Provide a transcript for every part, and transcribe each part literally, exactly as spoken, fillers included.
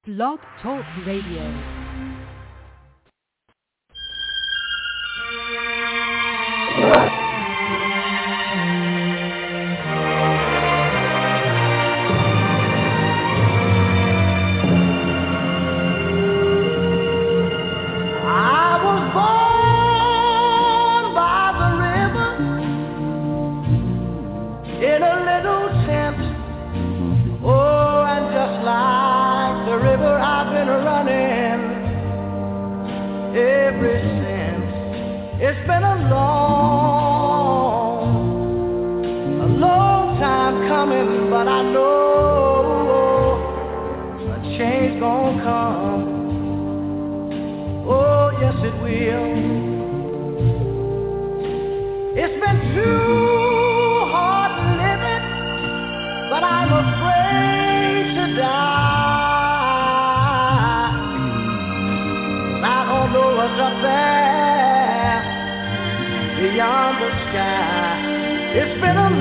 Blog Talk Radio. It's been a long, a long time coming, but I know a change gonna come. Oh, yes it will. It's been too hard living, but I'm afraid to die. I don't know what's up there beyond the sky. It's been a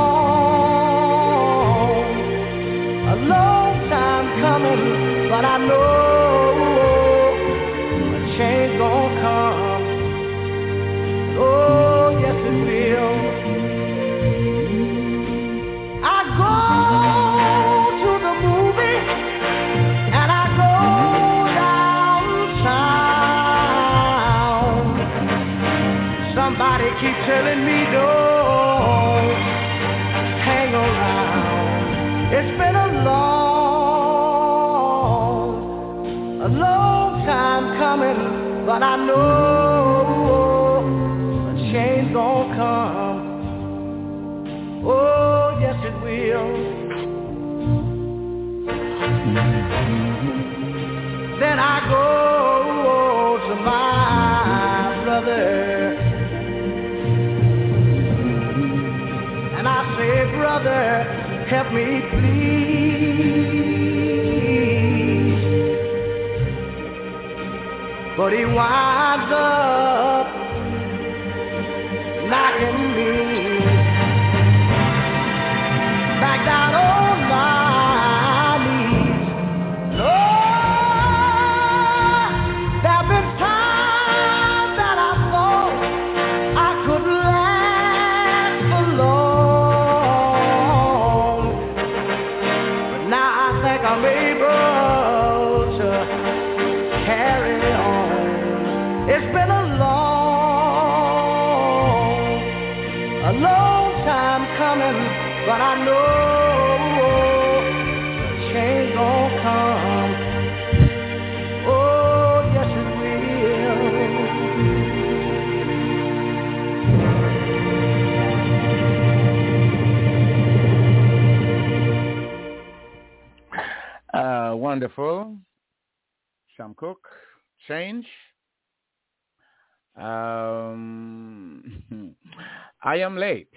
long, a long time coming, but I know a change gonna come. Oh, yes it will. I go to the movie and I go downtown. Somebody keep telling me don't hang around. It's been a long, a long time coming, but I know a change gonna come. Oh, yes it will. Then I go to my brother. I say, brother, help me please. But he winds up knocking me back down on my knees. Lord, there have been times that I thought I could last alone. I'm able to carry on. It's been a long, a long time coming, but I know a change gonna come. Oh, yes it Uh, wonderful. Sam Cooke, Change. Um, I am late.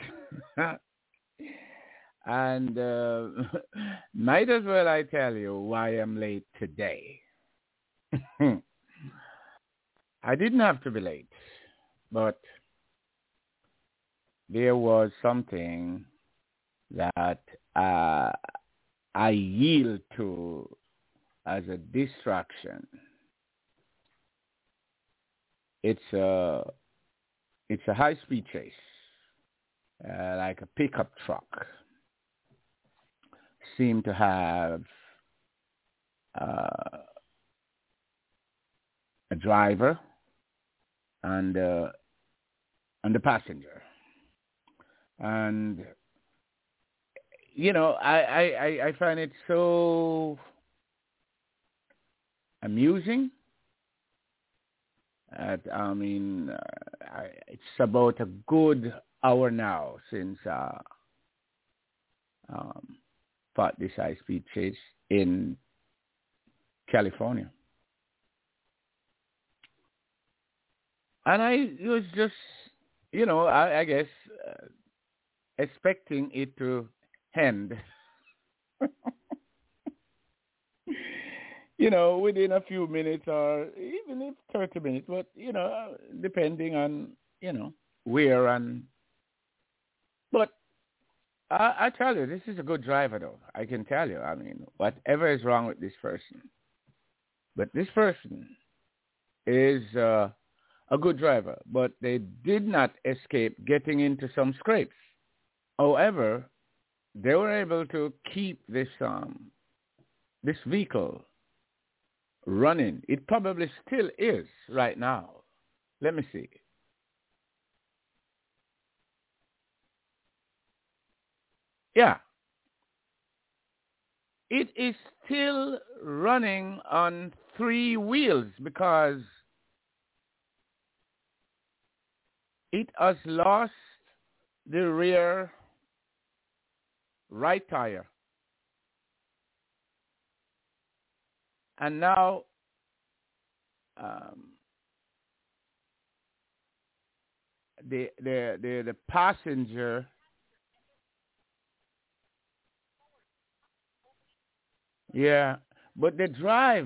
And uh, might as well I tell you why I'm late today. I didn't have to be late, but there was something that uh, I yield to as a distraction. It's a it's a high-speed chase, uh, like a pickup truck. Seem to have uh, a driver and uh, and a passenger, and you know, I, I, I find it so amusing. Uh, I mean, uh, I, it's about a good hour now since uh, um, fought this high-speed chase in California. And I was just, you know, I, I guess uh, expecting it to end, you know, within a few minutes or even if thirty minutes, but, you know, depending on, you know, where and, but I, I tell you, this is a good driver, though. I can tell you. I mean, whatever is wrong with this person, But this person is uh, a good driver, but they did not escape getting into some scrapes. However, they were able to keep this um, this vehicle running. It probably still is right now. Let me see. Yeah. It is still running on three wheels because it has lost the rear right tire. And now um, the, the, the, the passenger, yeah, but the drive,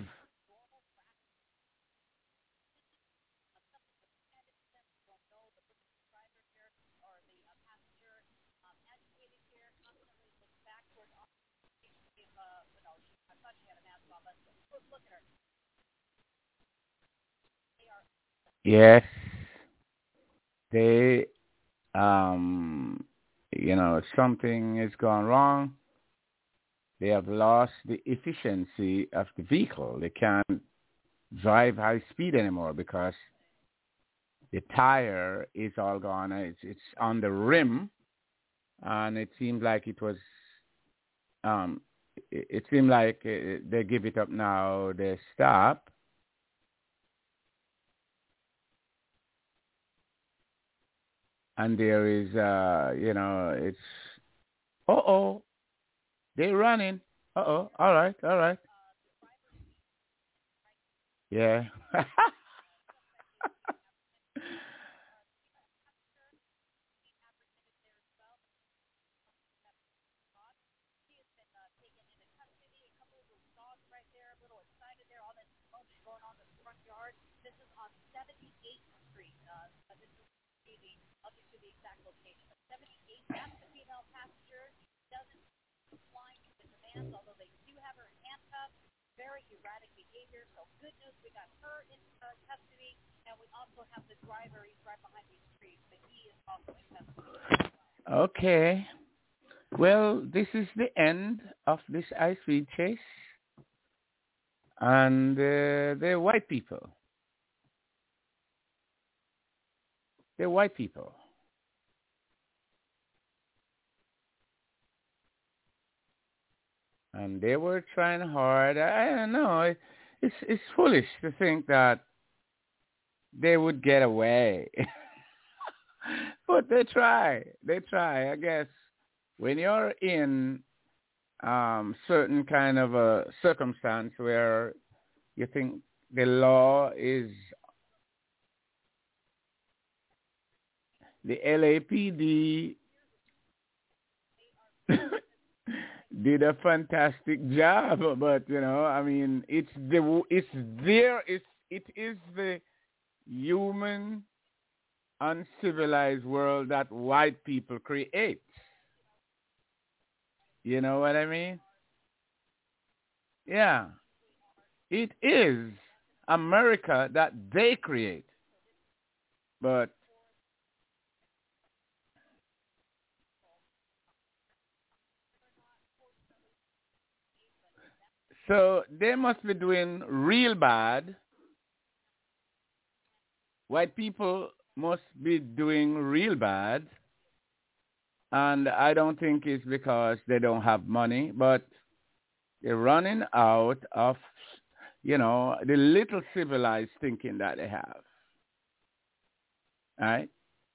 yes, they, um, you know, something has gone wrong. They have lost the efficiency of the vehicle. They can't drive high speed anymore because the tire is all gone. It's, it's on the rim, and it seemed like it was, um, it, it seemed like uh, they give it up now, they stop. And there is, uh, you know, it's, uh-oh, they're running. Uh-oh, all right, all right. Yeah. Okay. Well, this is the end of this high-speed chase. And uh, they're white people. They're white people. And they were trying hard. I don't know. It, it's it's foolish to think that they would get away. But they try. They try. I guess when you're in um, certain kind of a circumstance where you think the law is, the L A P D did a fantastic job, but you know, I mean, it's the it's there. It's it is the human uncivilized world that white people create. You know what I mean? Yeah, it is America that they create, but so they must be doing real bad. White people must be doing real bad. And I don't think it's because they don't have money, but they're running out of, you know, the little civilized thinking that they have. Right?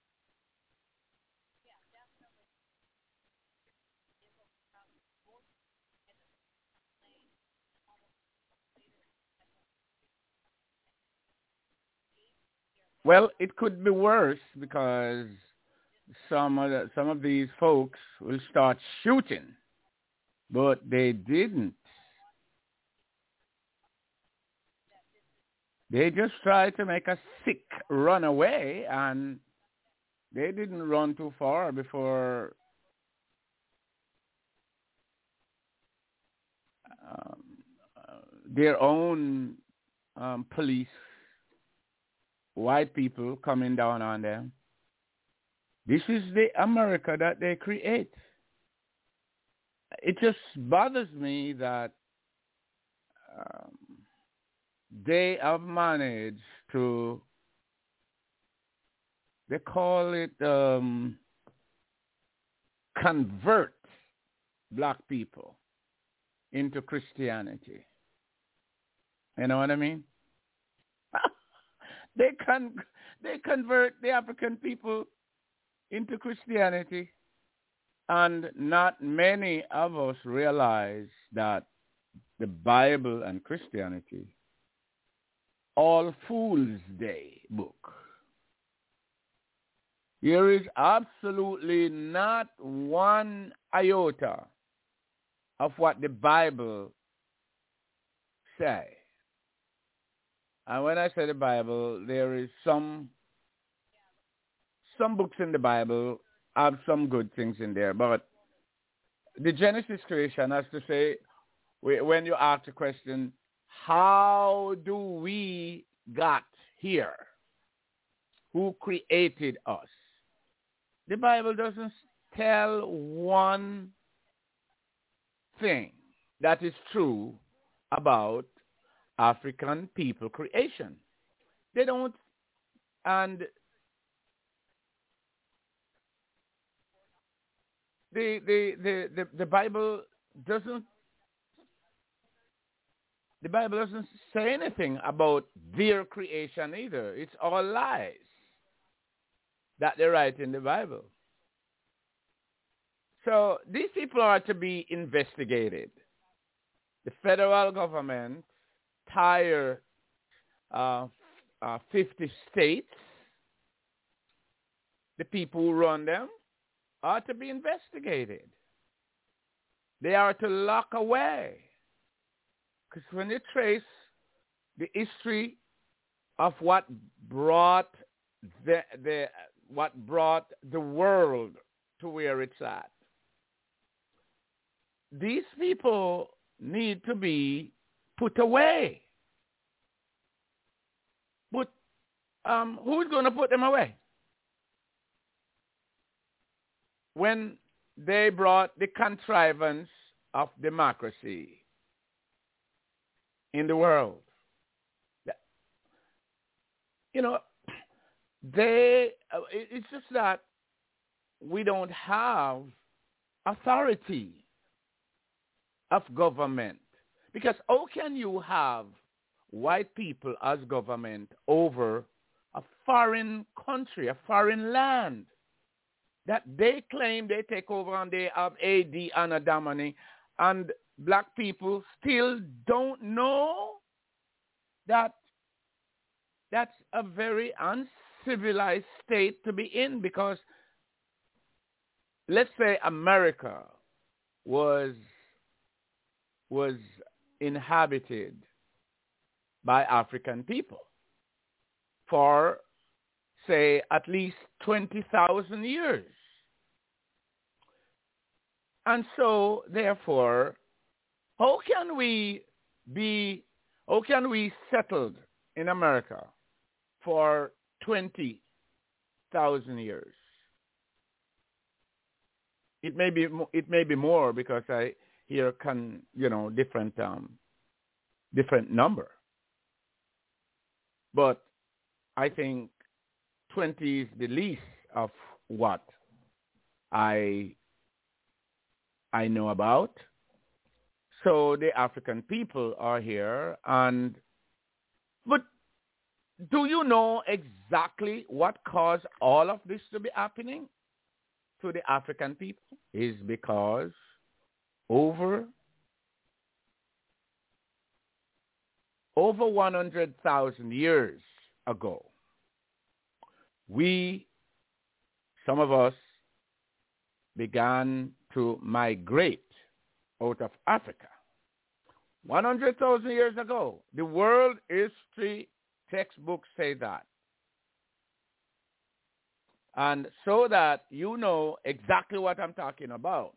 Well, it could be worse because some of the, some of these folks will start shooting, but they didn't. They just tried to make a sick run away, and they didn't run too far before um, uh, their own um, police, white people coming down on them. This is the America that they create. It just bothers me that um, they have managed to, they call it um, convert black people into Christianity. You know what I mean? they con they convert the African people into Christianity, and not many of us realize that the Bible and Christianity, all Fool's Day book. There is absolutely not one iota of what the Bible say. And when I say the Bible, there is some some books in the Bible have some good things in there, but the Genesis creation has to say, when you ask the question, how do we got here? Who created us? The Bible doesn't tell one thing that is true about African people creation. They don't, and the the the the, the Bible doesn't the Bible doesn't say anything about their creation either. It's all lies that they write in the Bible. So these people are to be investigated. The federal government, entire uh, uh, fifty states, the people who run them are to be investigated. They are to lock away. Because when you trace the history of what brought the, the what brought the world to where it's at, these people need to be put away. But um, who's going to put them away? When they brought the contrivance of democracy in the world, you know, they, it's just that we don't have authority of government. Because how can you have white people as government over a foreign country, a foreign land that they claim they take over and they have A D and a Domini, and black people still don't know that that's a very uncivilized state to be in? Because let's say America was was inhabited by African people for, say, at least twenty thousand years. And so, therefore, how can we be, how can we settled in America for twenty thousand years? It may be, it may be more, because I hear can, you know, different, um, different number. But I think twenty is the least of what I I know about. So the African people are here, and but do you know exactly what caused all of this to be happening to the African people? Is because over over one hundred thousand years ago, we, some of us, began to migrate out of Africa. one hundred thousand years ago, the world history textbooks say that. And so that you know exactly what I'm talking about,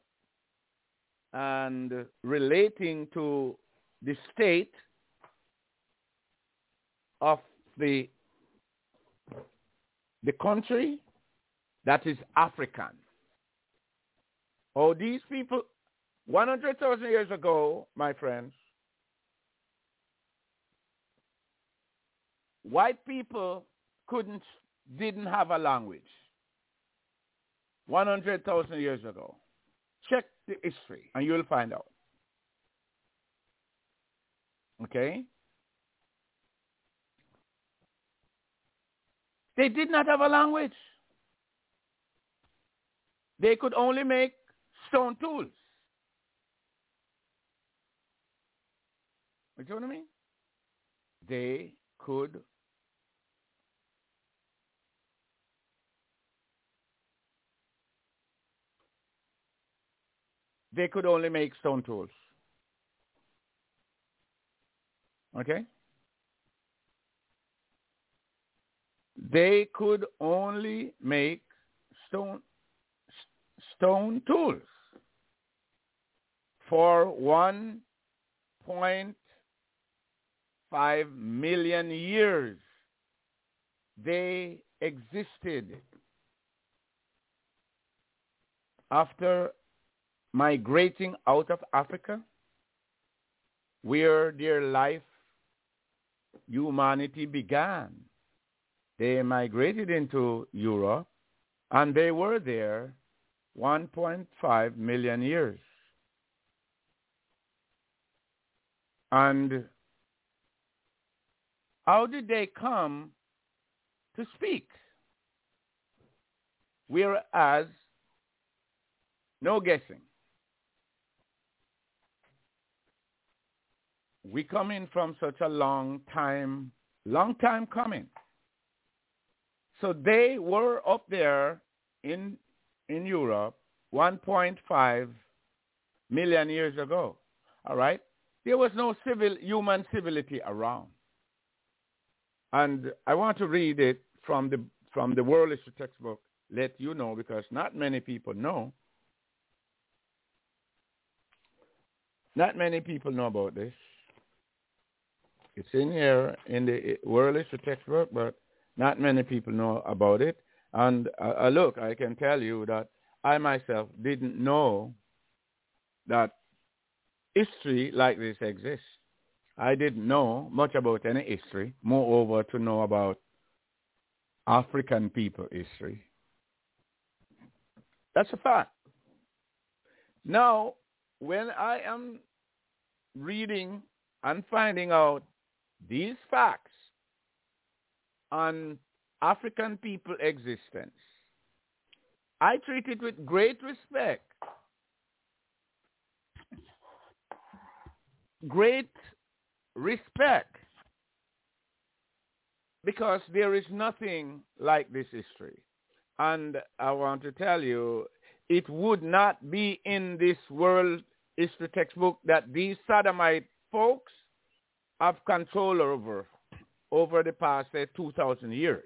and relating to the state of the, the country that is African. Oh, these people, one hundred thousand years ago, my friends, white people couldn't, didn't have a language. one hundred thousand years ago. Check the history and you'll find out. Okay? They did not have a language. They could only make stone tools. You know what I mean? They could they could only make stone tools. Okay? They could only make stone stone tools for one point five million years. They existed after migrating out of Africa, where their life, humanity began. They migrated into Europe, and they were there one point five million years. And how did they come to speak? Whereas, no guessing. We come in from such a long time, long time coming. So they were up there in in Europe one point five million years ago. All right? There was no civil human civility around. And I want to read it from the from the World History textbook, let you know, because not many people know. Not many people know about this. It's in here in the World History textbook, but not many people know about it. And uh, look, I can tell you that I myself didn't know that history like this exists. I didn't know much about any history, moreover to know about African people history. That's a fact. Now, when I am reading and finding out these facts on African people existence, I treat it with great respect, great respect, because there is nothing like this history. And I want to tell you, it would not be in this World History textbook that these sodomite folks have control over over the past, say, two thousand years.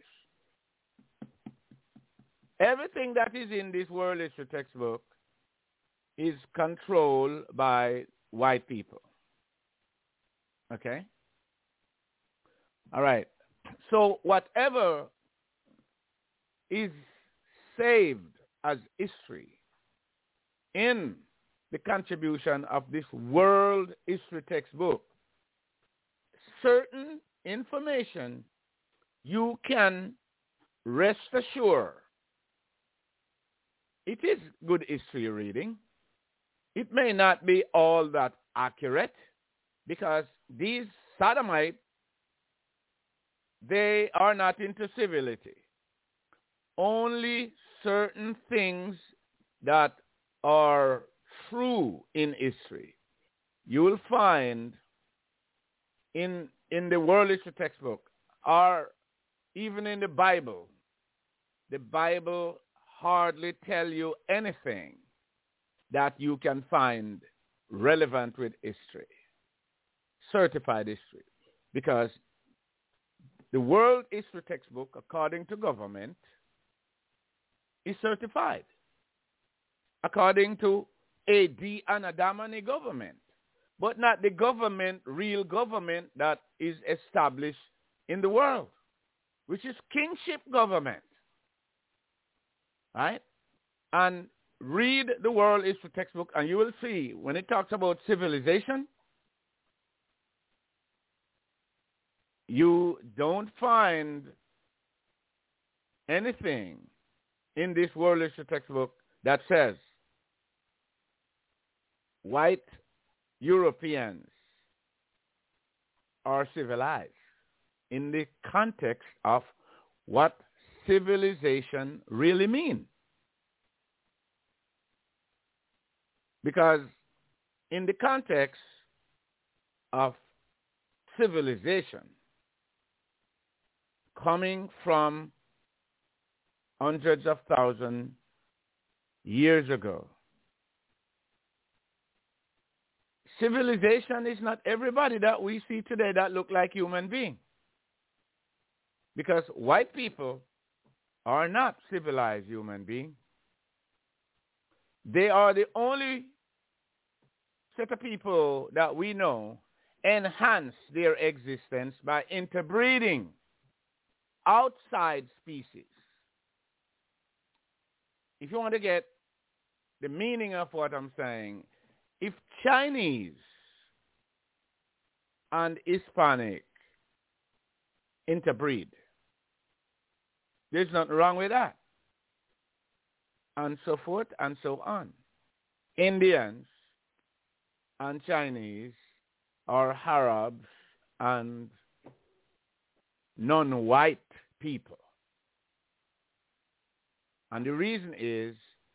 Everything that is in this World History textbook is controlled by white people. Okay? All right. So whatever is saved as history in the contribution of this World History textbook, certain information you can rest assured it is good history reading. It may not be all that accurate because these sodomites, they are not into civility. Only certain things that are true in history you will find in in the World History textbook, or even in the Bible. The Bible hardly tell you anything that you can find relevant with history, certified history, because the World History textbook, according to government, is certified according to a D and a Damani government, but not the government, real government that is established in the world, which is kingship government. Right? And read the world history textbook and you will see when it talks about civilization, you don't find anything in this world history textbook that says white Europeans are civilized in the context of what civilization really means. Because in the context of civilization coming from hundreds of thousands years ago, civilization is not everybody that we see today that look like human beings. Because white people are not civilized human beings. They are the only set of people that we know enhance their existence by interbreeding outside species. If you want to get the meaning of what I'm saying, if Chinese and Hispanic interbreed, there's nothing wrong with that. And so forth and so on. Indians and Chinese are Arabs and non-white people. And the reason is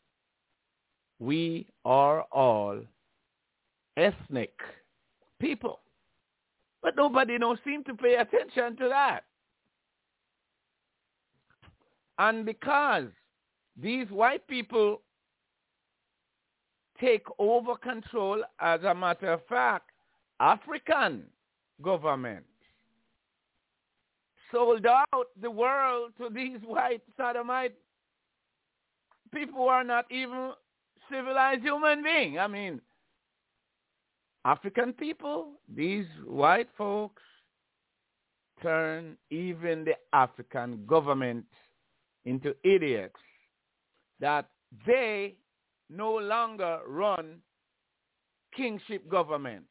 we are all ethnic people. But nobody don't seem to pay attention to that. And because these white people take over control, as a matter of fact, African government sold out the world to these white sodomite people who are not even civilized human beings. I mean, African people, these white folks turn even the African government into idiots, that they no longer run kingship government.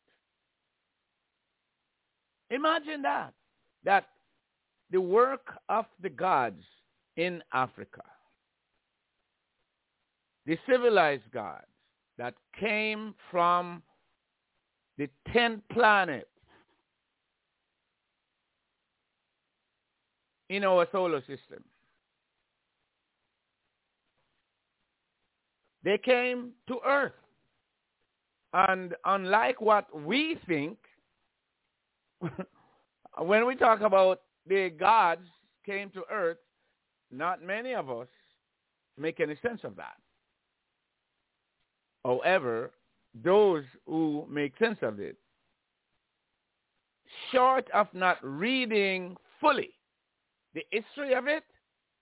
Imagine that, that the work of the gods in Africa, the civilized gods that came from the tenth planet in our solar system, they came to Earth. And unlike what we think, when we talk about the gods came to Earth, not many of us make any sense of that. However, those who make sense of it, short of not reading fully the history of it,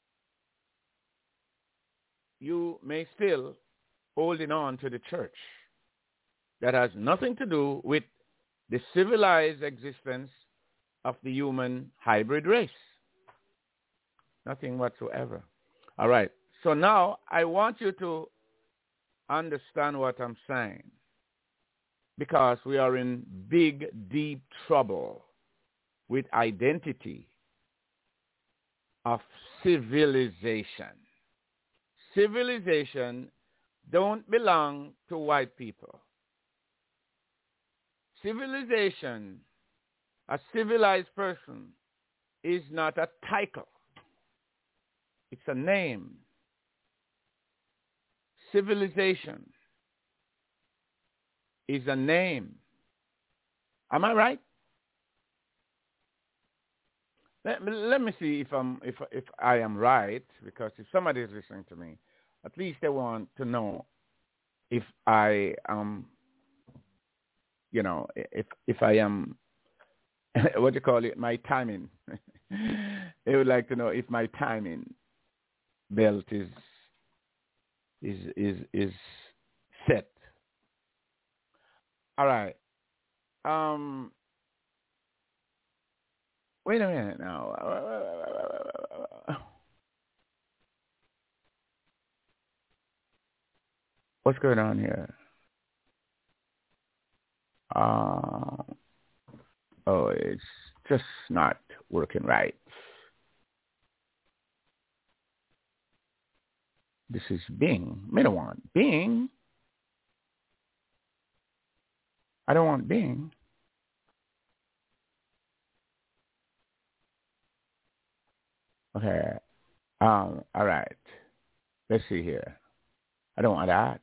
you may still holding on to the church that has nothing to do with the civilized existence of the human hybrid race. Nothing whatsoever. All right. So now I want you to understand what I'm saying, because we are in big, deep trouble with identity of civilization. Civilization don't belong to white people. Civilization, a civilized person, is not a title. It's a name. Civilization is a name. Am I right? Let, let me see if I'm if if I am right, because if somebody is listening to me, at least they want to know if I am, you know, if if I am, what do you call it, my timing. They would like to know if my timing belt is is is is set. All right. Um. wait a minute now. What's going on here? Uh, oh, it's just not working right. This is Bing. I don't want Bing. I don't want Bing. Okay. Um, all right. Let's see here. I don't want that.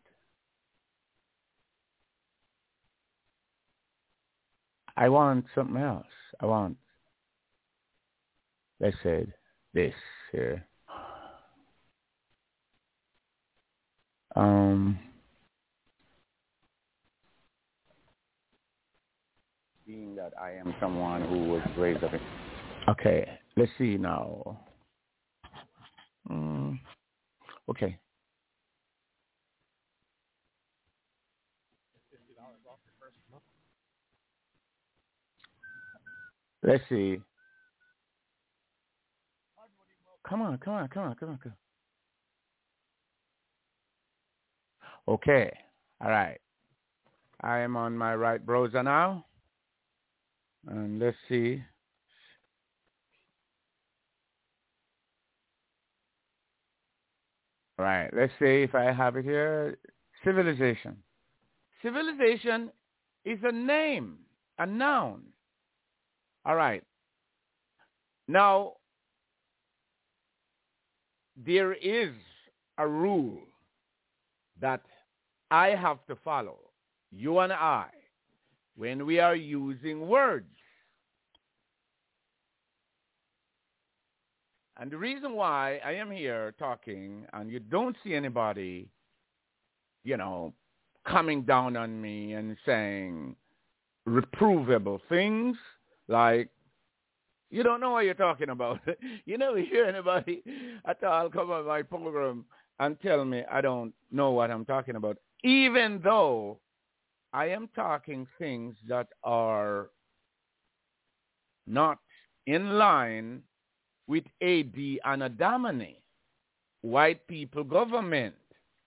I want something else. I want, let's say, this here. Um, being that I am someone who was raised up in... Okay, let's see now. Mm, okay. Let's see. Come on, come on, come on, come on, come on. Okay. All right. I am on my right browser now. And let's see. All right. Let's see if I have it here. Civilization. Civilization is a name, a noun. All right. Now, there is a rule that I have to follow, you and I, when we are using words. And the reason why I am here talking and you don't see anybody, you know, coming down on me and saying reprovable things like, you don't know what you're talking about. You never hear anybody at all come on my program and tell me I don't know what I'm talking about, even though I am talking things that are not in line with A D and Adamany, white people government.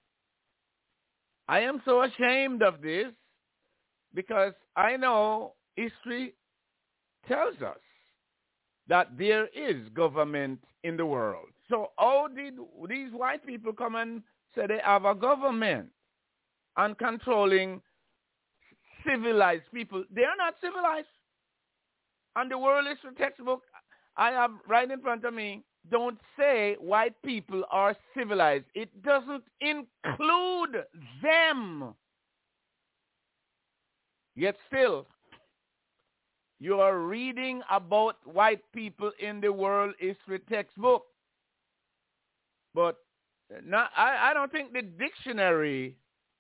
I am so ashamed of this because I know history tells us that there is government in the world. So how did these white people come and say they have a government and controlling civilized people? They are not civilized. And the world history textbook I have right in front of me don't say white people are civilized. It doesn't include them. Yet still, you are reading about white people in the world history textbook. But not, I, I don't think the dictionary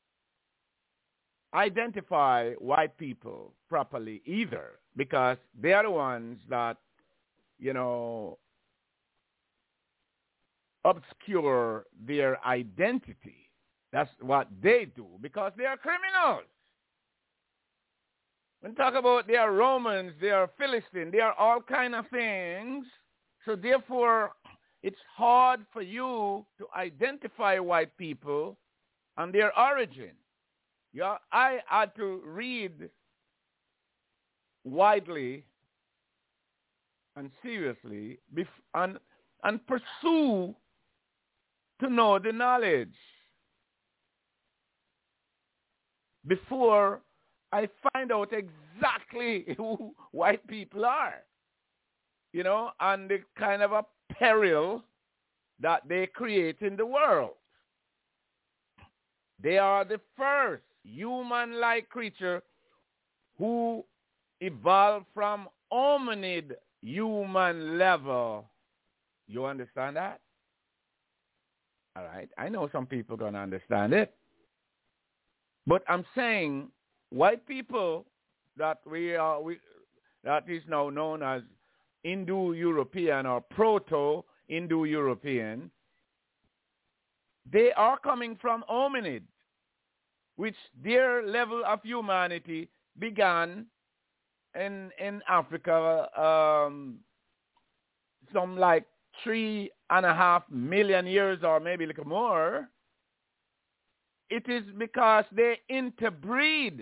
identify white people properly either, because they are the ones that, you know, obscure their identity. That's what they do, because they are criminals. When talk about they are Romans, they are Philistines, they are all kind of things. So therefore, it's hard for you to identify white people and their origin. Yeah, I had to read widely and seriously bef- and, and pursue to know the knowledge before I find out exactly who white people are, you know, and the kind of a peril that they create in the world. They are the first human-like creature who evolved from hominid human level. You understand that? All right. I know some people are going to understand it. But I'm saying white people that we are, we, that is now known as Indo-European or Proto-Indo-European, they are coming from hominids, which their level of humanity began in in Africa um, some like three and a half million years or maybe a little more, it is because they interbreed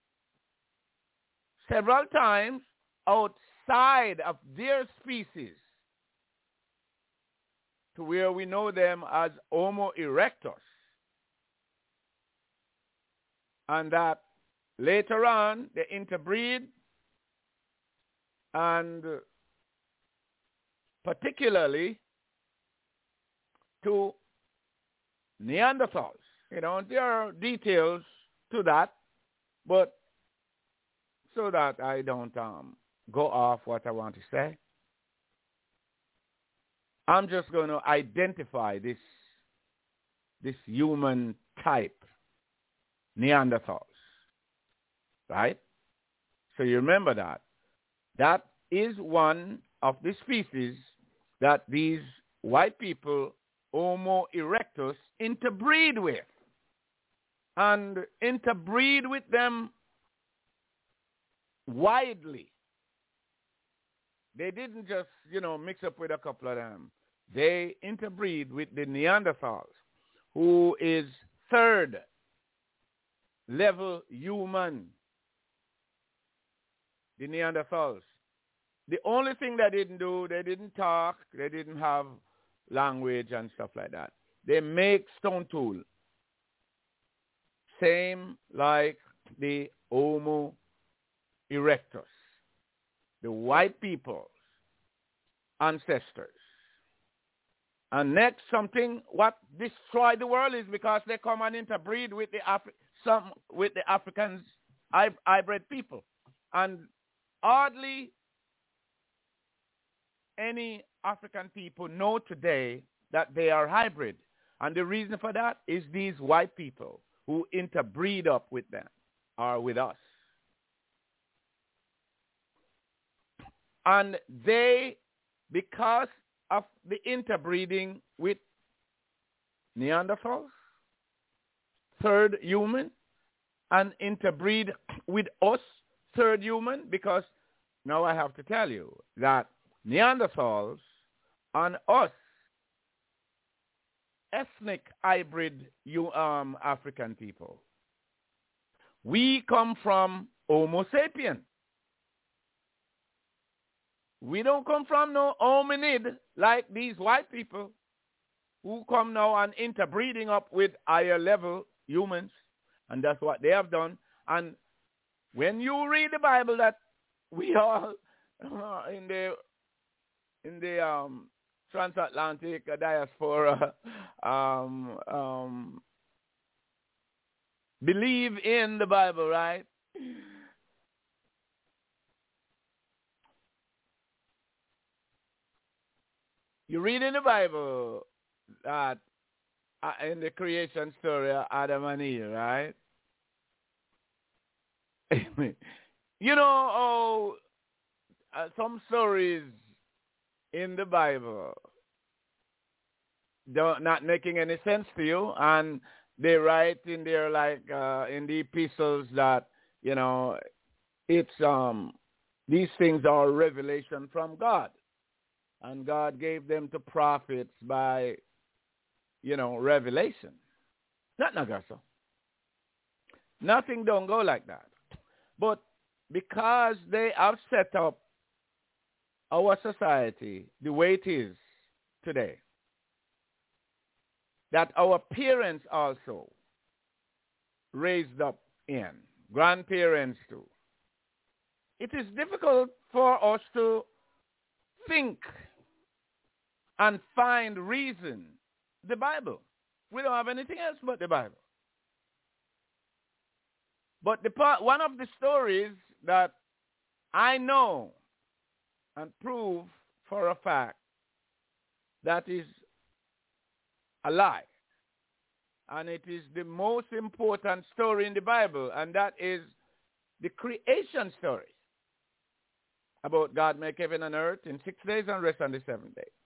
several times outside of their species to where we know them as Homo erectus. And that later on they interbreed, and particularly to Neanderthals. You know, there are details to that, but so that I don't um, go off what I want to say, I'm just going to identify this, this human type, Neanderthals, right? So you remember that. That is one of the species that these white people, Homo erectus, interbreed with. And interbreed with them widely. They didn't just, you know, mix up with a couple of them. They interbreed with the Neanderthals, who is third level human. The Neanderthals. The only thing they didn't do, they didn't talk, they didn't have language and stuff like that. They make stone tool. Same like the Homo erectus, the white people's ancestors. And next, something what destroyed the world is because they come and interbreed with the Afri- some with the Africans, hybrid people. And hardly any African people know today that they are hybrid. And the reason for that is these white people who interbreed up with them or with us. And they, because of the interbreeding with Neanderthals, third human, and interbreed with us, third human, because now I have to tell you that Neanderthals and us, ethnic hybrid um, African people, we come from Homo sapien. We don't come from no hominid like these white people who come now and interbreeding up with higher level humans. And that's what they have done. And when you read the Bible that we all uh, in the in the um, transatlantic diaspora um, um, believe in the Bible, right? You read in the Bible that uh, in the creation story of Adam and Eve, right? You know, oh, uh, some stories in the Bible don't not making any sense to you, and they write in there like uh, in the epistles that, you know, it's um these things are revelation from God, and God gave them to prophets by, you know, revelation. Not Nagaso. Nothing don't go like that. But because they have set up our society the way it is today, that our parents also raised up in, grandparents too, it is difficult for us to think and find reason. The Bible. We don't have anything else but the Bible. But the part, one of the stories that I know and prove for a fact that is a lie, and it is the most important story in the Bible, and that is the creation story about God make heaven and earth in six days and rest on the seventh day,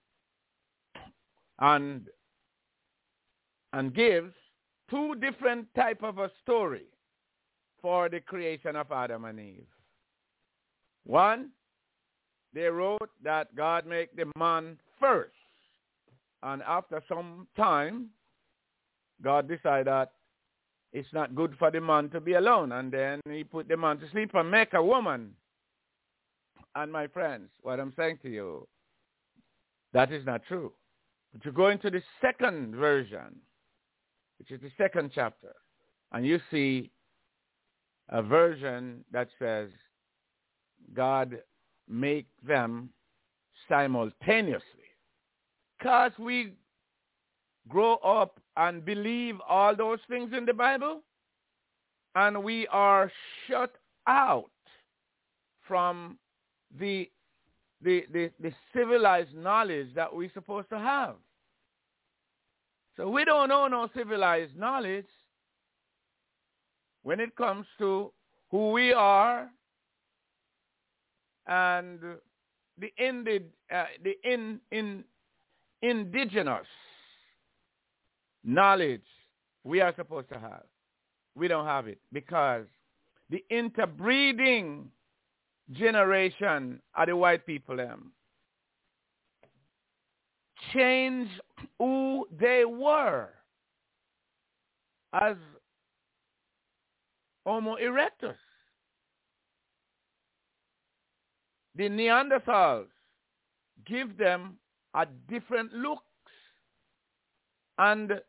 and and gives two different type of a story for the creation of Adam and Eve. One they wrote that God make the man first. And after some time, God decided that it's not good for the man to be alone. And then he put the man to sleep and make a woman. And my friends, what I'm saying to you, that is not true. But you go into the second version, which is the second chapter, and you see a version that says God make them simultaneously. Because we grow up and believe all those things in the Bible, and we are shut out from the, the, the, the civilized knowledge that we're supposed to have. So we don't know no civilized knowledge when it comes to who we are and the, indi, uh, the in, in, indigenous knowledge we are supposed to have. We don't have it because the interbreeding generation of the white people them change who they were as Homo erectus. The Neanderthals give them a different looks. And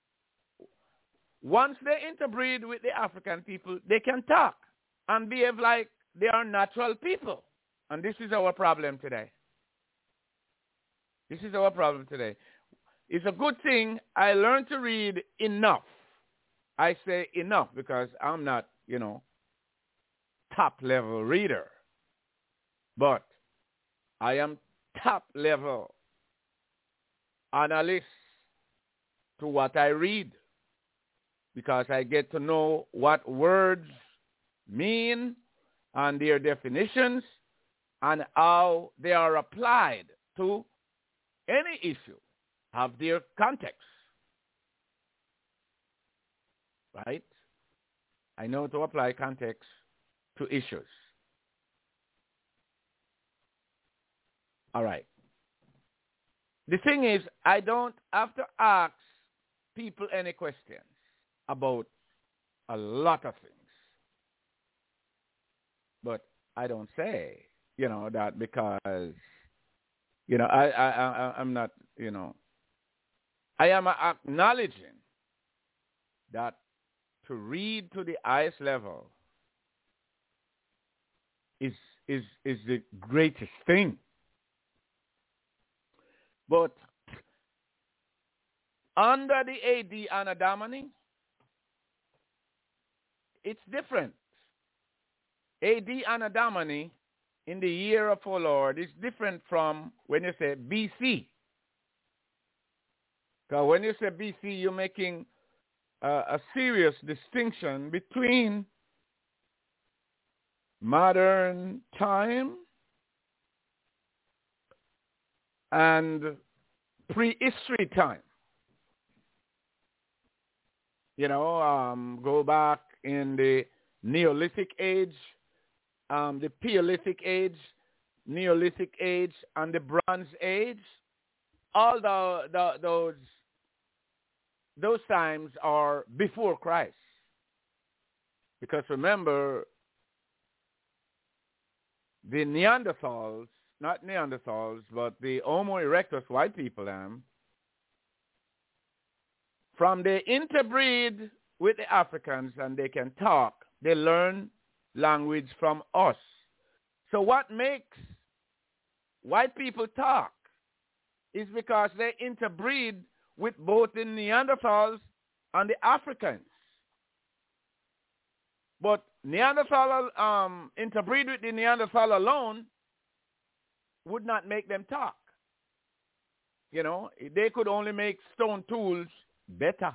once they interbreed with the African people, they can talk and behave like they are natural people. And this is our problem today. This is our problem today. It's a good thing I learned to read enough. I say enough because I'm not, you know, top level reader. But I am top level analyst to what I read because I get to know what words mean and their definitions and how they are applied to any issue, have their context. Right? I know to apply context to issues. All right. The thing is, I don't have to ask people any questions about a lot of things. But I don't say, you know, that because, you know, I, I, I, I'm not, you know, I am acknowledging that to read to the highest level is, is, is the greatest thing. But under the A D Anno Domini, it's different. A D Anno Domini in the year of our Lord is different from when you say B C. Because when you say B C, you're making uh, a serious distinction between modern time and prehistory time. You know, um, go back in the Neolithic age, um, the Paleolithic age, Neolithic age, and the Bronze Age. All the, the, those, those times are before Christ. Because remember, the Neanderthals, not Neanderthals, but the Homo erectus white people, um, from they interbreed with the Africans and they can talk, they learn language from us. So what makes white people talk is because they interbreed with both the Neanderthals and the Africans. But Neanderthal um, interbreed with the Neanderthal alone would not make them talk. You know, they could only make stone tools better.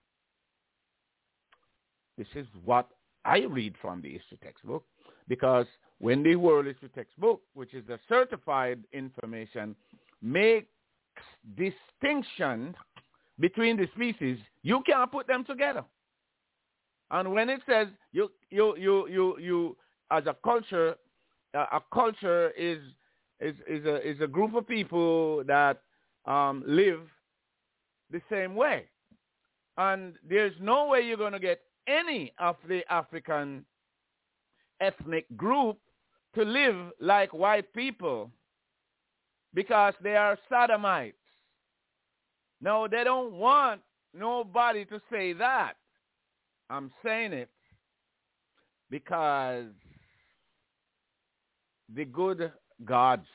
This is what I read from the history textbook, because when the World History Textbook, which is the certified information, makes distinction between the species, you can't put them together. And when it says you, you, you, you, you, as a culture, uh, a culture is is, is, a, is a group of people that um, live the same way. And there's no way you're going to get any of the African ethnic group to live like white people because they are sodomites. No, they don't want nobody to say that. I'm saying it because the good gods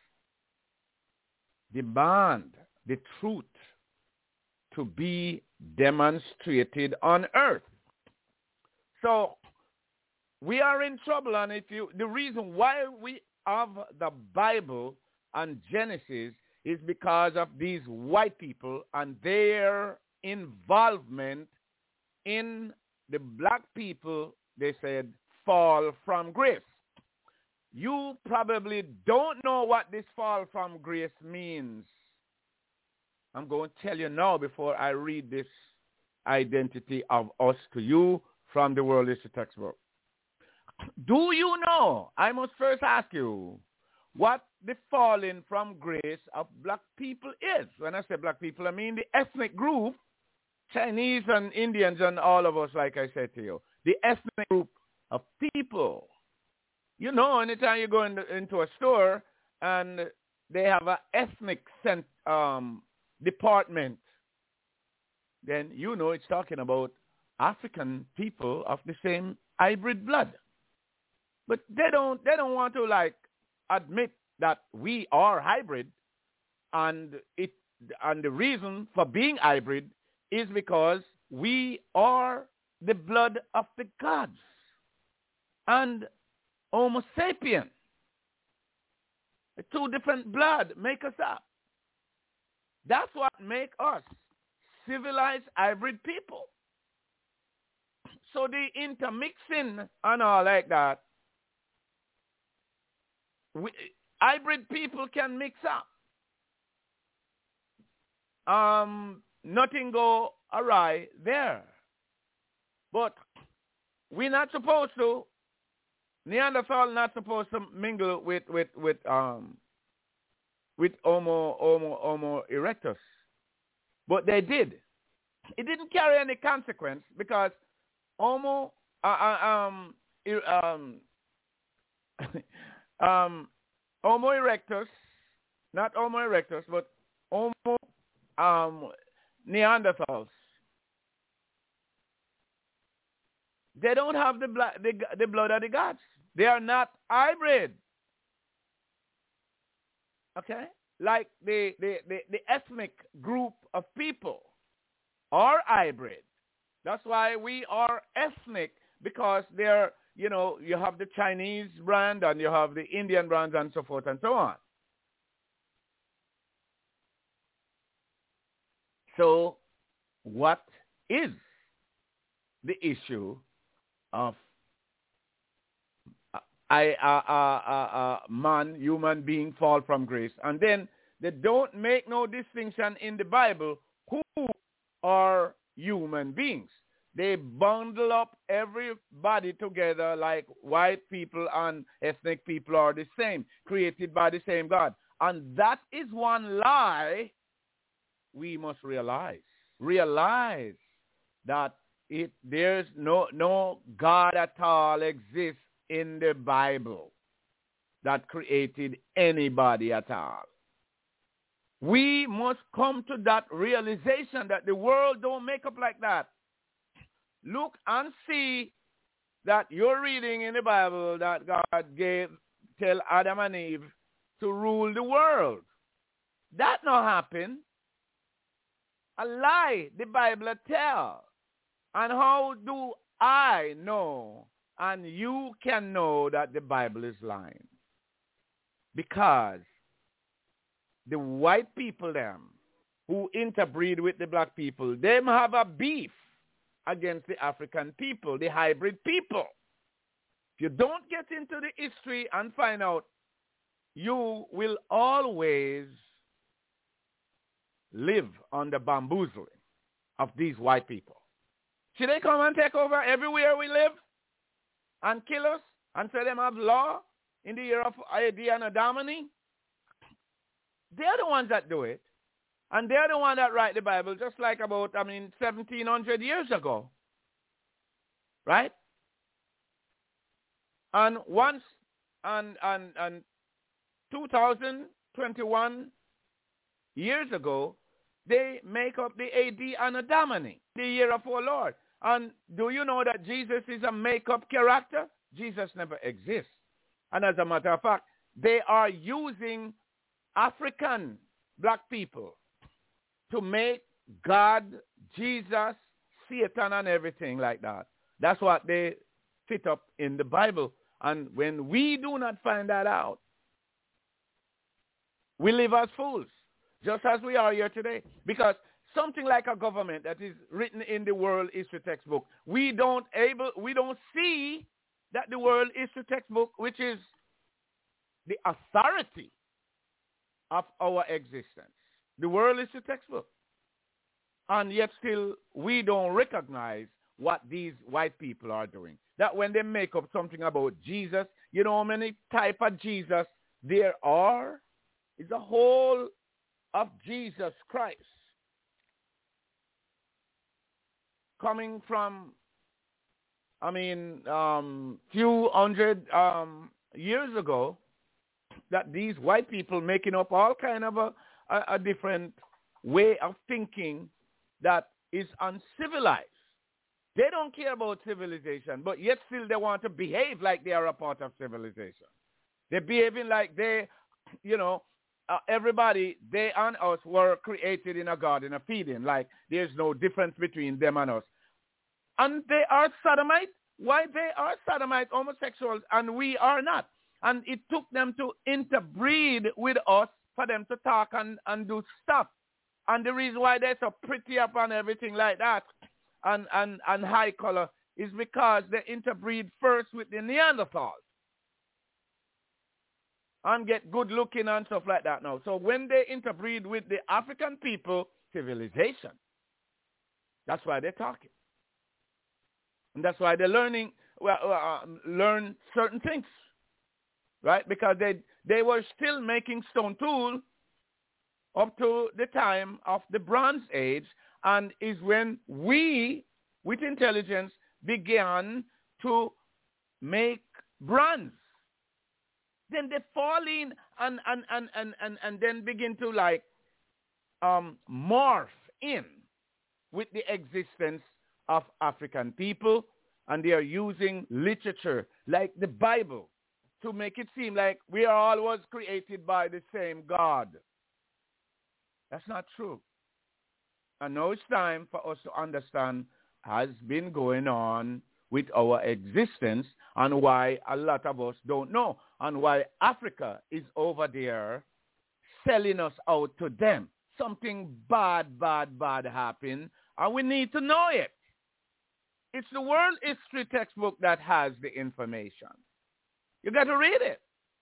demand the truth to be demonstrated on earth. So we are in trouble, and if you the reason why we have the Bible and Genesis is because of these white people and their involvement in the black people, they said, fall from grace. You probably don't know what this fall from grace means. I'm going to tell you now before I read this identity of us to you from the World History Textbook. Do you know, I must first ask you, what the falling from grace of black people is? When I say black people, I mean the ethnic group, Chinese and Indians and all of us, like I said to you. The ethnic group of people. You know, anytime you go in the, into a store and they have an ethnic cent, um, department, then you know it's talking about African people of the same hybrid blood. But they don't they don't want to like admit that we are hybrid, and it and the reason for being hybrid is because we are the blood of the gods and Homo sapien. The two different blood make us up. That's what make us civilized hybrid people. So the intermixing and all like that, we, hybrid people can mix up. Um, nothing go awry there. But we're not supposed to. Neanderthal not supposed to mingle with with with um with Homo Homo Homo erectus, but they did. It didn't carry any consequence because Homo uh, uh, um um um Homo erectus, not Homo erectus, but Homo um Neanderthals. They don't have the blood the, the blood of the gods. They are not hybrid. Okay? Like the, the, the, the ethnic group of people are hybrid. That's why we are ethnic, because they're, you know, you have the Chinese brand and you have the Indian brands and so forth and so on. So what is the issue of I, uh, uh, uh, uh, man, human being fall from grace? And then they don't make no distinction in the Bible who are human beings. They bundle up everybody together like white people and ethnic people are the same, created by the same God. And that is one lie we must realize. Realize that it there's no no God at all exists in the Bible that created anybody at all. We must come to that realization that the world don't make up like that. Look and see that you're reading in the Bible that God gave, tell Adam and Eve to rule the world. That not happen. A lie the Bible tell. And how do I know and you can know that the Bible is lying? Because the white people, them, who interbreed with the black people, them have a beef against the African people, the hybrid people. If you don't get into the history and find out, you will always live on the bamboozling of these white people. Should they come and take over everywhere we live and kill us and say them have law in the year of Adiana Domini they're the ones that do it. And they're the ones that write the Bible, just like about, I mean, seventeen hundred years ago. Right? And once, and, and, and two thousand twenty-one years ago, they make up the A D Anno Domini, the year of our Lord. And do you know that Jesus is a make-up character? Jesus never exists. And as a matter of fact, they are using African black people to make God, Jesus, Satan, and everything like that. That's what they fit up in the Bible. And when we do not find that out, we live as fools, just as we are here today. Because something like a government that is written in the world history textbook, we don't able, we don't see that the world history textbook, which is the authority of our existence, the world history textbook. And yet still we don't recognize what these white people are doing. That when they make up something about Jesus, you know how many type of Jesus there are? It's a whole of Jesus Christ. Coming from, I mean, um, few hundred um, years ago, that these white people making up all kind of a, a, a different way of thinking that is uncivilized. They don't care about civilization, but yet still they want to behave like they are a part of civilization. They're behaving like they, you know, uh, everybody, they and us were created in a garden of Eden, like there's no difference between them and us. And they are sodomite. Why they are sodomite, homosexuals, and we are not. And it took them to interbreed with us for them to talk and, and do stuff. And the reason why they're so pretty up and everything like that and, and, and high color is because they interbreed first with the Neanderthals and get good looking and stuff like that now. So when they interbreed with the African people, civilization, that's why they're talking. And that's why they're learning, well, uh, learn certain things, right? Because they, they were still making stone tools up to the time of the Bronze Age, and is when we, with intelligence, began to make bronze. Then they fall in and, and, and, and, and, and then begin to like um, morph in with the existence of African people, and they are using literature like the Bible to make it seem like we are all was created by the same God. That's not true. And now it's time for us to understand has been going on with our existence and why a lot of us don't know, and why Africa is over there selling us out to them. Something bad, bad, bad happened, and we need to know it. It's the world history textbook that has the information. You got to read it.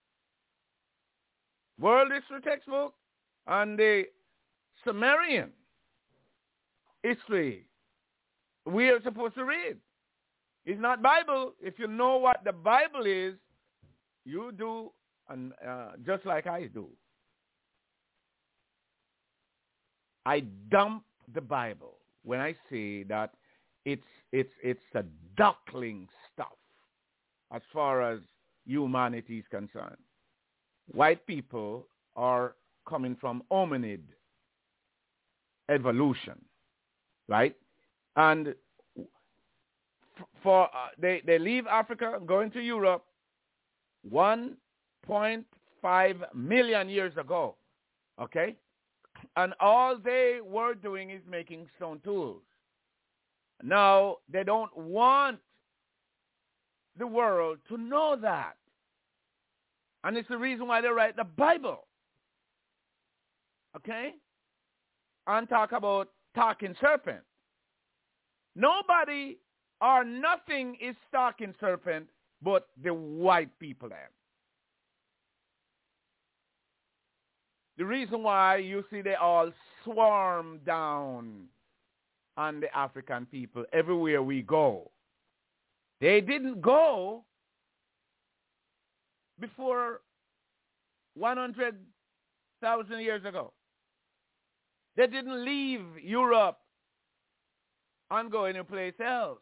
World history textbook and the Sumerian history we are supposed to read. It's not Bible. If you know what the Bible is, you do and uh, just like I do. I dump the Bible when I say that it's it's it's a duckling stuff as far as humanity is concerned. White people are coming from hominid evolution, right? And for uh, they they leave Africa, going to Europe, one point five million years ago, okay? And all they were doing is making stone tools. Now, they don't want the world to know that. And it's the reason why they write the Bible. Okay? And talk about talking serpent. Nobody or nothing is talking serpent but the white people there. The reason why you see they all swarm down on the African people everywhere we go. They didn't go before one hundred thousand years ago. They didn't leave Europe and go anyplace else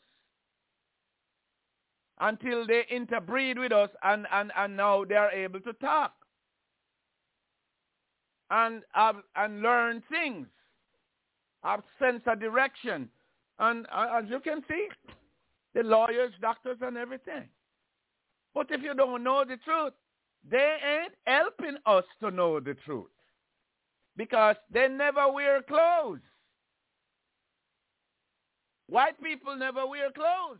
until they interbreed with us, and, and, and now they are able to talk and have, and learn things, have sense of direction. And uh, as you can see, the lawyers, doctors, and everything. But if you don't know the truth, they ain't helping us to know the truth because they never wear clothes. White people never wear clothes.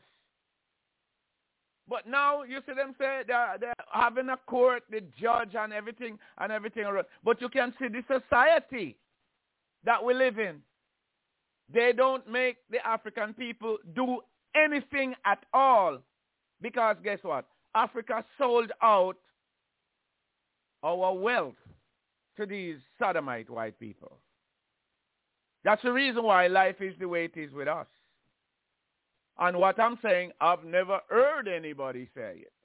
But now you see them say they're, they're having a court, the judge and everything and everything. But you can see the society that we live in. They don't make the African people do anything at all. Because guess what? Africa sold out our wealth to these sodomite white people. That's the reason why life is the way it is with us. And what I'm saying, I've never heard anybody say it.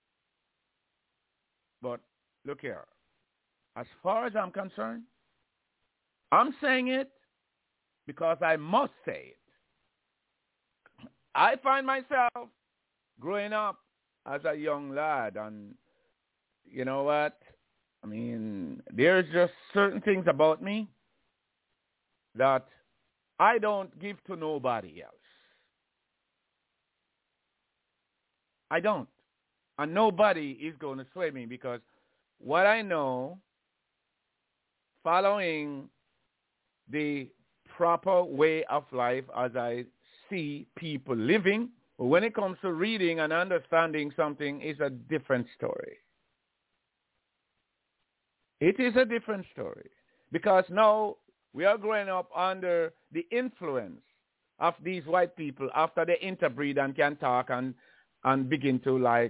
But look here. As far as I'm concerned, I'm saying it because I must say it. I find myself growing up as a young lad, and you know what? I mean, there's just certain things about me that I don't give to nobody else. I don't. And nobody is going to sway me because what I know, following the proper way of life as I see people living, when it comes to reading and understanding something, is a different story. It is a different story because now we are growing up under the influence of these white people after they interbreed and can talk and and begin to like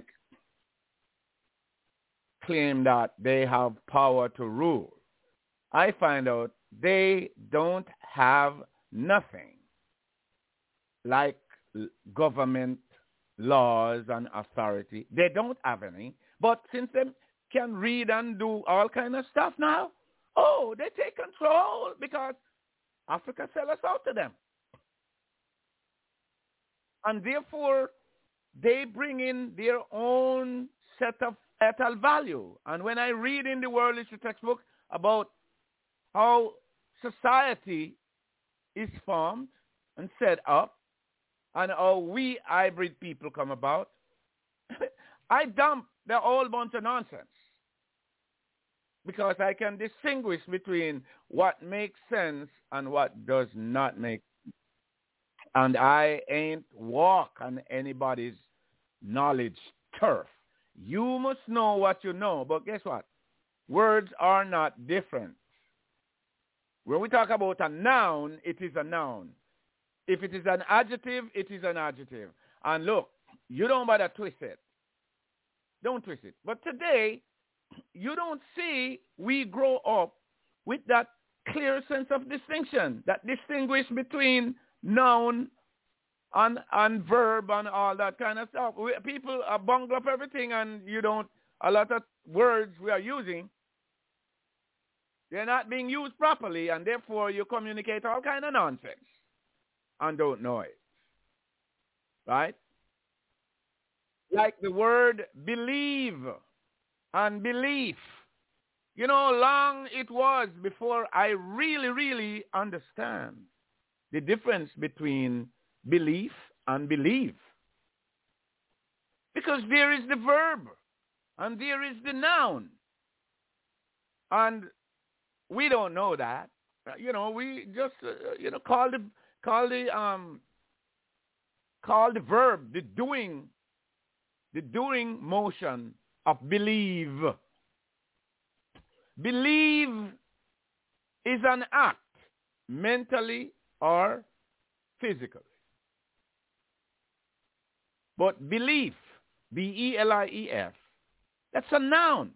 claim that they have power to rule. I find out they don't have nothing like government laws and authority. They don't have any. But since they can read and do all kind of stuff now, oh, they take control because Africa sell us out to them. And therefore, they bring in their own set of ethical value. And when I read in the World History textbook about how society is formed and set up and how we hybrid people come about, I dump the whole bunch of nonsense because I can distinguish between what makes sense and what does not make sense. And I ain't walk on anybody's knowledge turf. You must know what you know, but guess what? Words are not different. When we talk about a noun, it is a noun. If it is an adjective, it is an adjective. And look, you don't bother twist it. Don't twist it. But today, you don't see we grow up with that clear sense of distinction, that distinguish between noun and, and verb and all that kind of stuff. We, people uh, bungle up everything, and you don't, a lot of words we are using, they're not being used properly, and therefore you communicate all kind of nonsense and don't know it. Right? Like the word believe and belief. You know, long it was before I really, really understand the difference between belief and believe. Because there is the verb and there is the noun. And we don't know that. You know, we just, uh, you know, call the, call the, um, call the verb, the doing, the doing motion of believe. Believe is an act, mentally or physically. But belief, B E L I E F, that's a noun.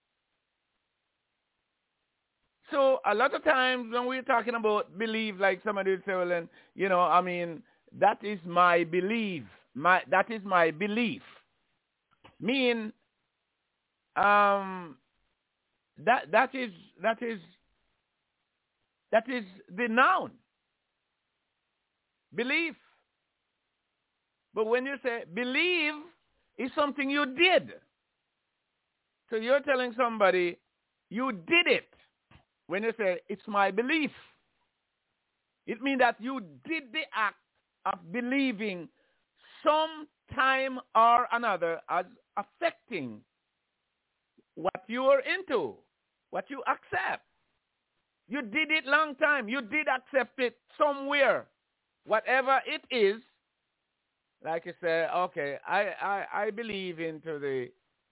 So a lot of times when we're talking about belief, like somebody would say, well, then, you know, I mean, that is my belief. My, that is my belief. Mean, um, that that is that is that is the noun. Belief. But when you say believe is something you did. So you're telling somebody you did it. When you say it's my belief, it means that you did the act of believing some time or another as affecting what you are into, what you accept. You did it long time. You did accept it somewhere. Whatever it is, like you say, okay, I, I, I believe into the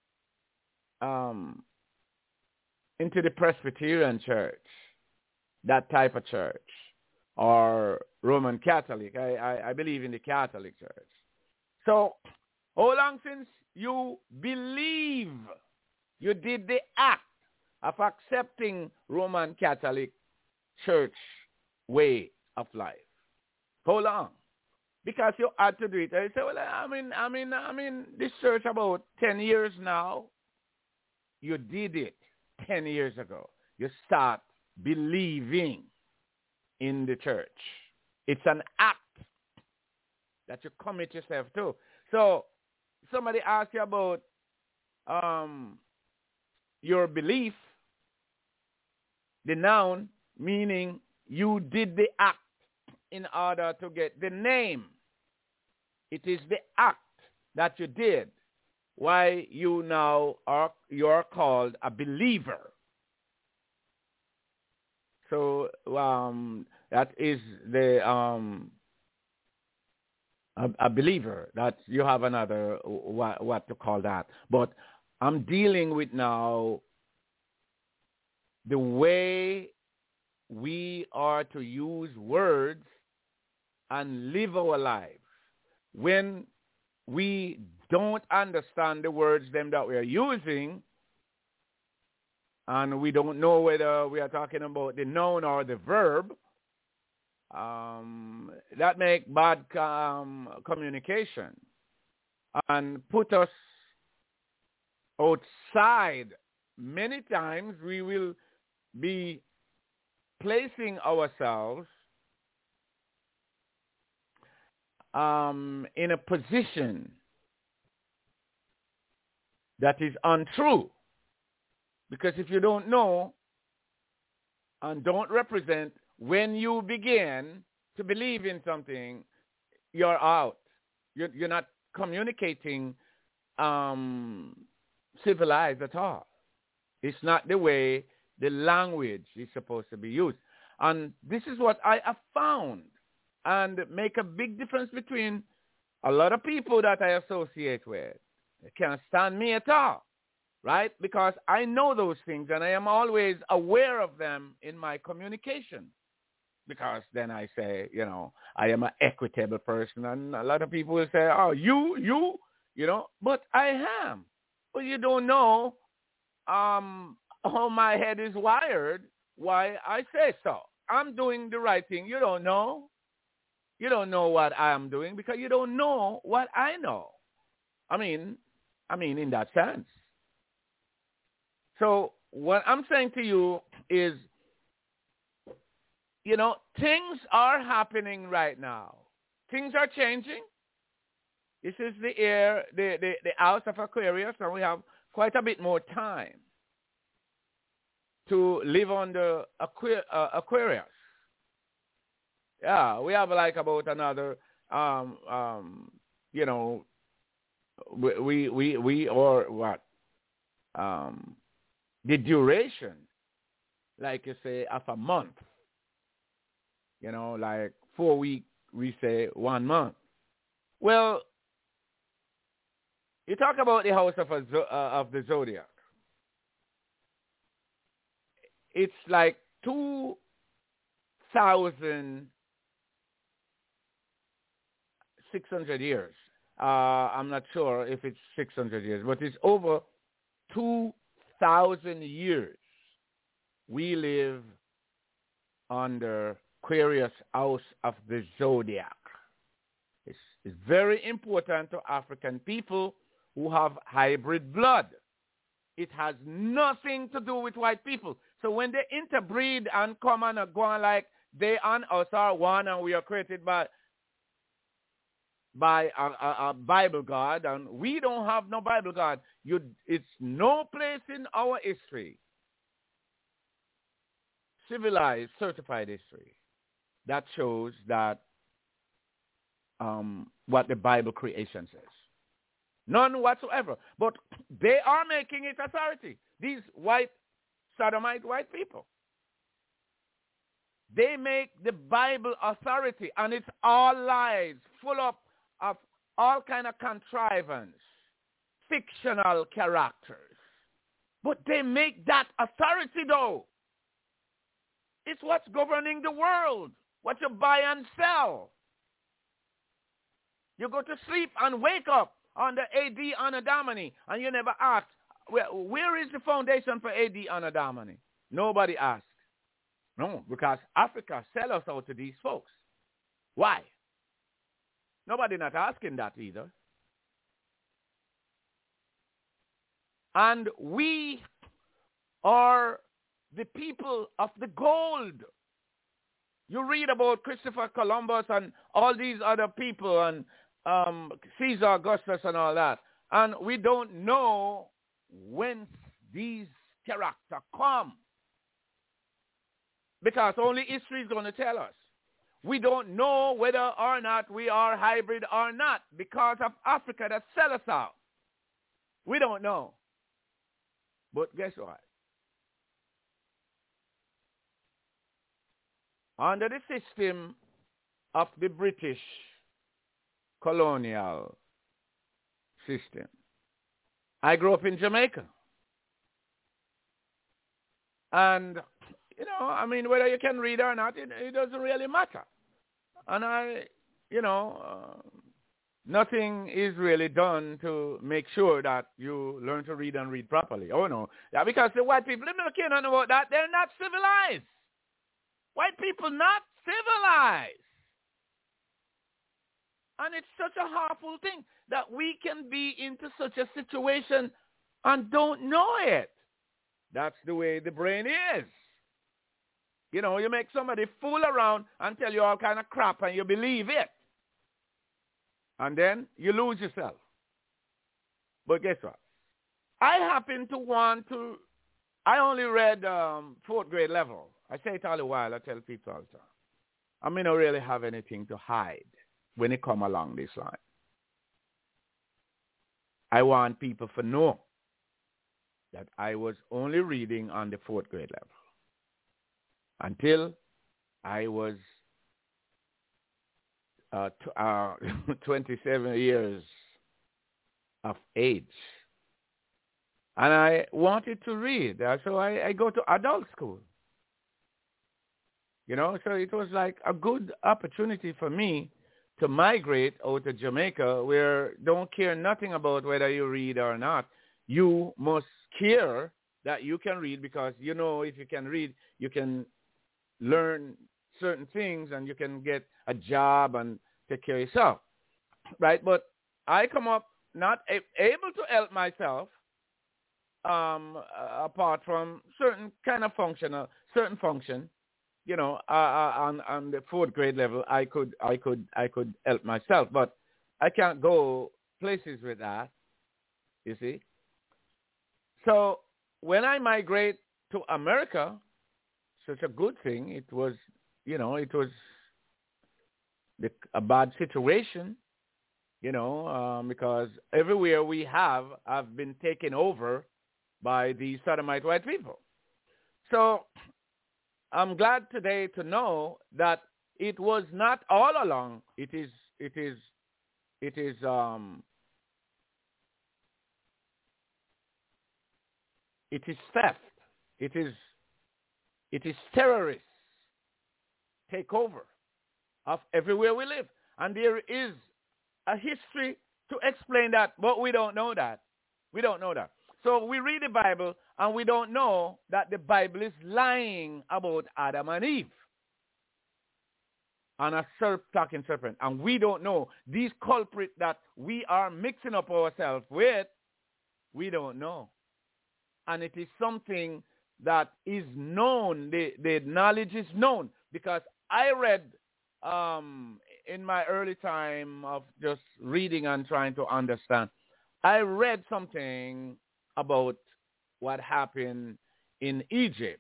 um into the Presbyterian church, that type of church, or Roman Catholic. I, I, I believe in the Catholic church. So, how long since you believe you did the act of accepting Roman Catholic church way of life? How long? Because you had to do it. I say, well, I'm in, I'm in, I'm in this church about ten years now. You did it ten years ago. You start believing in the church. It's an act that you commit yourself to. So somebody asks you about um, your belief, the noun, meaning you did the act in order to get the name. It is the act that you did why you now are you're called a believer. So um, that is the um, a, a believer. That you have another what, what to call that. But I'm dealing with now the way we are to use words and live our lives when we don't understand the words them that we are using, and we don't know whether we are talking about the noun or the verb. Um, that make bad um, communication and put us outside. Many times we will be placing ourselves um, in a position that is untrue. Because if you don't know and don't represent when you begin to believe in something, you're out. You're, you're not communicating um, civilized at all. It's not the way the language is supposed to be used. And this is what I have found and make a big difference between a lot of people that I associate with. They can't stand me at all, right? Because I know those things and I am always aware of them in my communication. Because then I say, you know, I am an equitable person, and a lot of people will say, oh, you, you, you know, but I am. But you don't know um, how my head is wired, why I say so. I'm doing the right thing. You don't know. You don't know what I am doing because you don't know what I know. I mean, I mean, in that sense. So what I'm saying to you is, you know, things are happening right now. Things are changing. This is the air, the, the, the house of Aquarius, and we have quite a bit more time to live under Aqu- uh, Aquarius. Yeah, we have like about another, um, um, you know, we, we, we, we or what? Um, the duration, like you say, of a month. You know, like four weeks, we say one month. Well, you talk about the house of, a, uh, of the zodiac. It's like two thousand six hundred years. Uh, I'm not sure if it's six hundred years, but it's over two thousand years we live under Aquarius house of the zodiac. It's, it's very important to African people who have hybrid blood. It has nothing to do with white people. So when they interbreed and come and go on like they and us are one and we are created by by a, a, a Bible God, and we don't have no Bible God. You, it's no place in our history, civilized, certified history, that shows that um, what the Bible creation says. None whatsoever. But they are making it authority. These white, sodomite white people. They make the Bible authority, and it's all lies, full up of all kind of contrivance, fictional characters. But they make that authority, though. It's what's governing the world, what you buy and sell. You go to sleep and wake up under A D Anno Domini, and you never ask, where, where is the foundation for A D Anno Domini? Nobody asks. No, because Africa sell us out to these folks. Why? Nobody not asking that either. And we are the people of the gold. You read about Christopher Columbus and all these other people and um, Caesar Augustus and all that. And we don't know whence these characters come. Because only history is going to tell us. We don't know whether or not we are hybrid or not because of Africa that sell us out. We don't know. But guess what? Under the system of the British colonial system, I grew up in Jamaica. And, you know, I mean, whether you can read or not, it, it doesn't really matter. And I, you know, uh, nothing is really done to make sure that you learn to read and read properly. Oh, no. Yeah, because the white people, they don't care nothing about that. They're not civilized. White people not civilized. And it's such a harmful thing that we can be into such a situation and don't know it. That's the way the brain is. You know, you make somebody fool around and tell you all kind of crap and you believe it. And then you lose yourself. But guess what? I happen to want to, I only read um, fourth grade level. I say it all the while. I tell people all the time. I mean, I don't really have anything to hide when it come along this line. I want people to know that I was only reading on the fourth grade level until I was uh, t- uh, twenty-seven years of age. And I wanted to read, so I, I go to adult school. You know, so it was like a good opportunity for me to migrate out to Jamaica where don't care nothing about whether you read or not. You must care that you can read because, you know, if you can read, you can learn certain things and you can get a job and take care of yourself, right? But I come up not a- able to help myself um, uh, apart from certain kind of functional, certain function. You know, uh, uh, on on the fourth grade level, I could I could I could help myself, but I can't go places with that. You see. So when I migrate to America, such a good thing. It was, you know, it was the, a bad situation, you know, um, because everywhere we have have been taken over by the sodomite white people. So I'm glad today to know that it was not all along. It is, it is, it is, um, it is theft. It is, it is terrorists take over of everywhere we live. And there is a history to explain that, but we don't know that. We don't know that. So we read the Bible and we don't know that the Bible is lying about Adam and Eve and a serp, talking serpent. And we don't know these culprits that we are mixing up ourselves with. We don't know. and it is something that is known. The, the knowledge is known, because I read um, in my early time of just reading and trying to understand, I read something about what happened in Egypt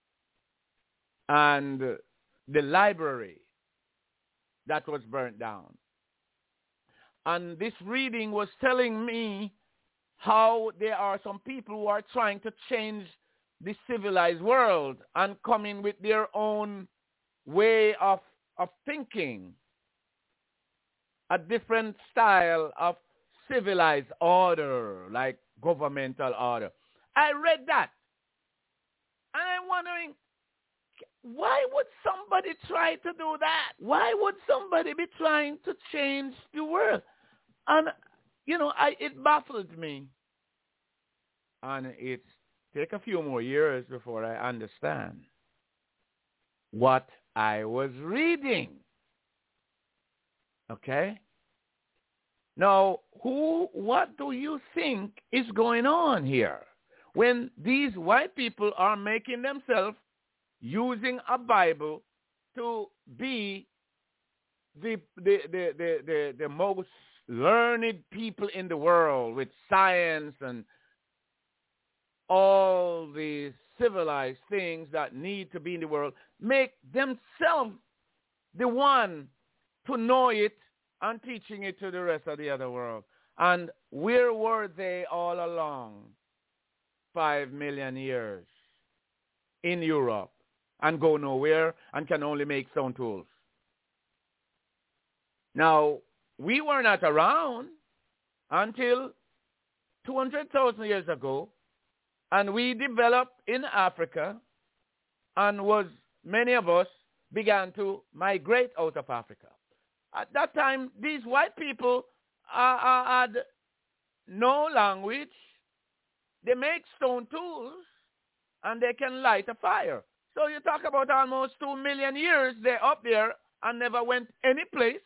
and the library that was burnt down. And this reading was telling me how there are some people who are trying to change the civilized world and coming with their own way of, of thinking, a different style of civilized order, like governmental order. I read that, and I'm wondering, why would somebody try to do that? Why would somebody be trying to change the world? And, you know, I, it baffled me. And it take a few more years before I understand what I was reading. Okay? Now, who, what do you think is going on here when these white people are making themselves using a Bible to be the, the, the, the, the, the most learned people in the world with science and all the civilized things that need to be in the world, make themselves the one to know it and teaching it to the rest of the other world. And where were they all along? Five million years in Europe, and go nowhere and can only make stone tools. Now, we were not around until two hundred thousand years ago, and we developed in Africa, and was many of us began to migrate out of Africa. At that time, these white people uh, uh, had no language. They make stone tools, and they can light a fire. So you talk about almost two million years they're up there and never went any place.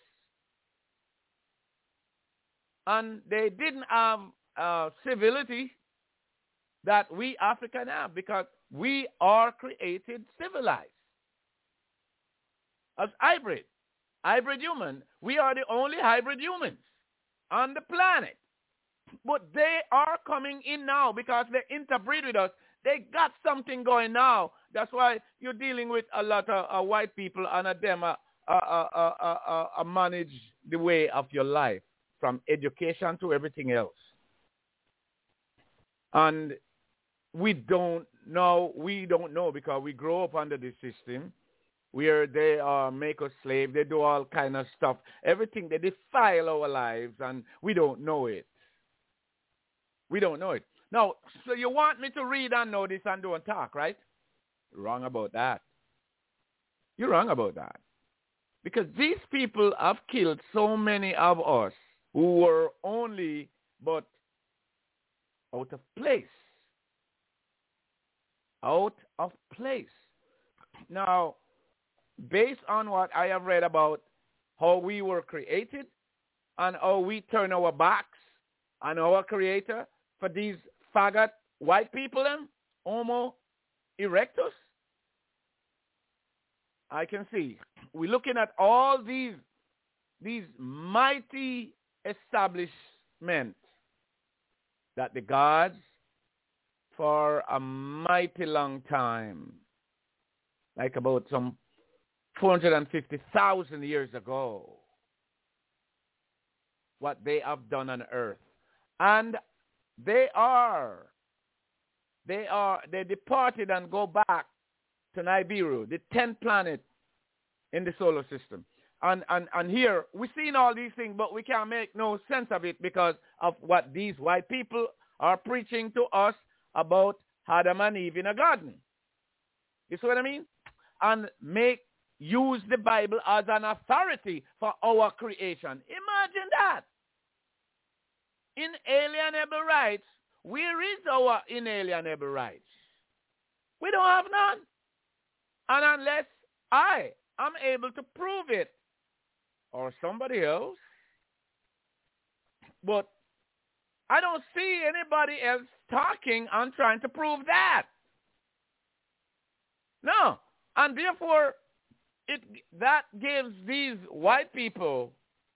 And they didn't have uh, civility that we African have, because we are created civilized. As hybrid, hybrid human, we are the only hybrid humans on the planet. But they are coming in now because they interbreed with us. They got something going now. That's why you're dealing with a lot of uh, white people, and of them uh, uh, uh, uh, uh, uh, manage the way of your life, from education to everything else. And we don't know, we don't know because we grow up under this system where they uh, make us slave. They do all kind of stuff. Everything, they defile our lives, and we don't know it. We don't know it. Now, so you want me to read and know this and don't talk, right? Wrong about that. You're wrong about that. Because these people have killed so many of us who were only but out of place. Out of place. Now, based on what I have read about how we were created and how we turn our backs on our Creator for these faggot white people, them, Homo erectus, I can see. We're looking at all these, these mighty establishments that the gods, for a mighty long time, like about some four hundred fifty thousand years ago, what they have done on earth. And they are, they are, they departed and go back to Nibiru, the tenth planet in the solar system. And, and, and here, we've seen all these things, but we can't make no sense of it because of what these white people are preaching to us about Adam and Eve in a garden. You see what I mean? And make, use the Bible as an authority for our creation. Imagine that. Inalienable rights. Where is our inalienable rights? We don't have none. And unless I am able to prove it, or somebody else, but I don't see anybody else talking and trying to prove that. No. And therefore, it that gives these white people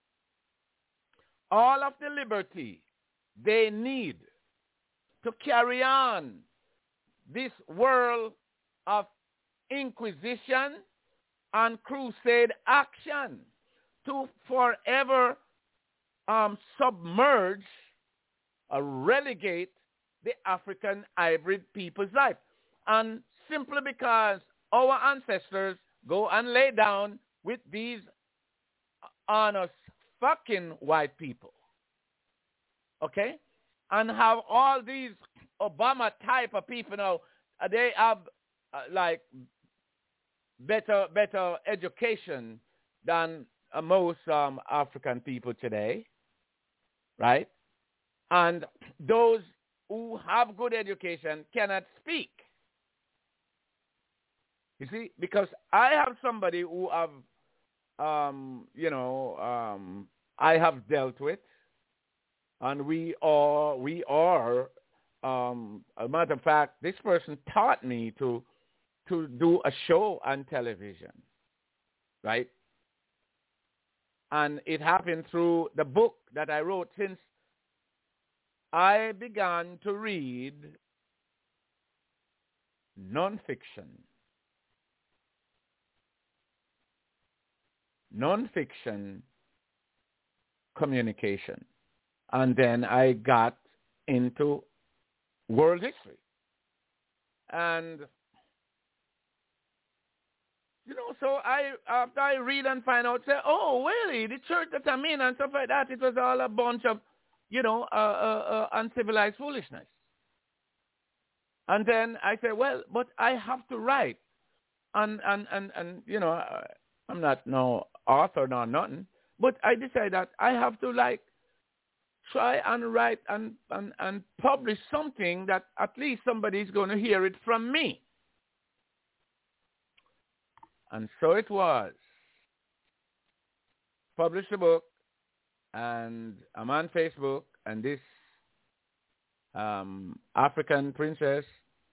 all of the liberty they need to carry on this world of inquisition and crusade action to forever um, submerge or relegate the African hybrid people's life. And simply because our ancestors go and lay down with these honest fucking white people, okay, and have all these Obama type of people now, uh, they have uh, like better better education than uh, most um, African people today, right? And those who have good education cannot speak. You see, because I have somebody who have, um, you know, um, I have dealt with, and we are, we are, um, a matter of fact, this person taught me to, to do a show on television, right? And it happened through the book that I wrote. Since I began to read nonfiction, nonfiction communication, and then I got into world history. And, you know, so I, after I read and find out, say, oh, really, the church that I'm in and stuff like that, it was all a bunch of, you know, uh, uh, uh, uncivilized foolishness. And then I say, well, but I have to write. And, and, and, and you know, I'm not no author nor nothing, but I decided that I have to, like, try and write and, and, and publish something that at least somebody's going to hear it from me. And so it was. Published a book, and I'm on Facebook, and this um, African princess,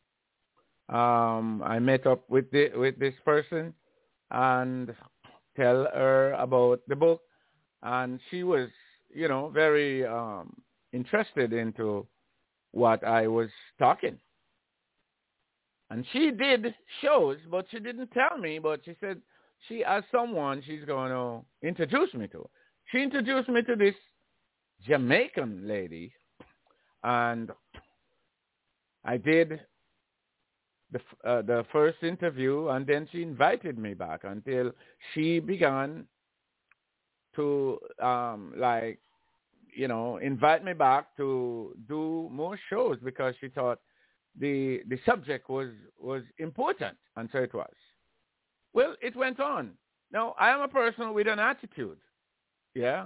um, I met up with the, with this person and tell her about the book, and she was, you know, very um, interested into what I was talking. And she did shows, but she didn't tell me, but she said she has someone she's going to introduce me to. She introduced me to this Jamaican lady, and I did the uh, the first interview, and then she invited me back until she began to, um, like, you know, invite me back to do more shows because she thought the the subject was, was important, and so it was. Well, it went on. Now, I am a person with an attitude, yeah.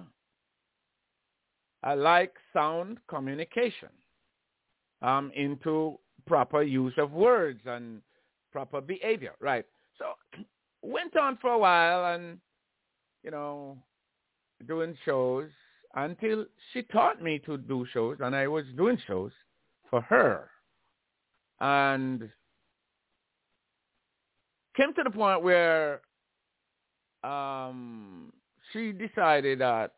I like sound communication. I'm into proper use of words and proper behavior, right? So, went on for a while and, you know, doing shows until she taught me to do shows, and I was doing shows for her. And came to the point where um, she decided that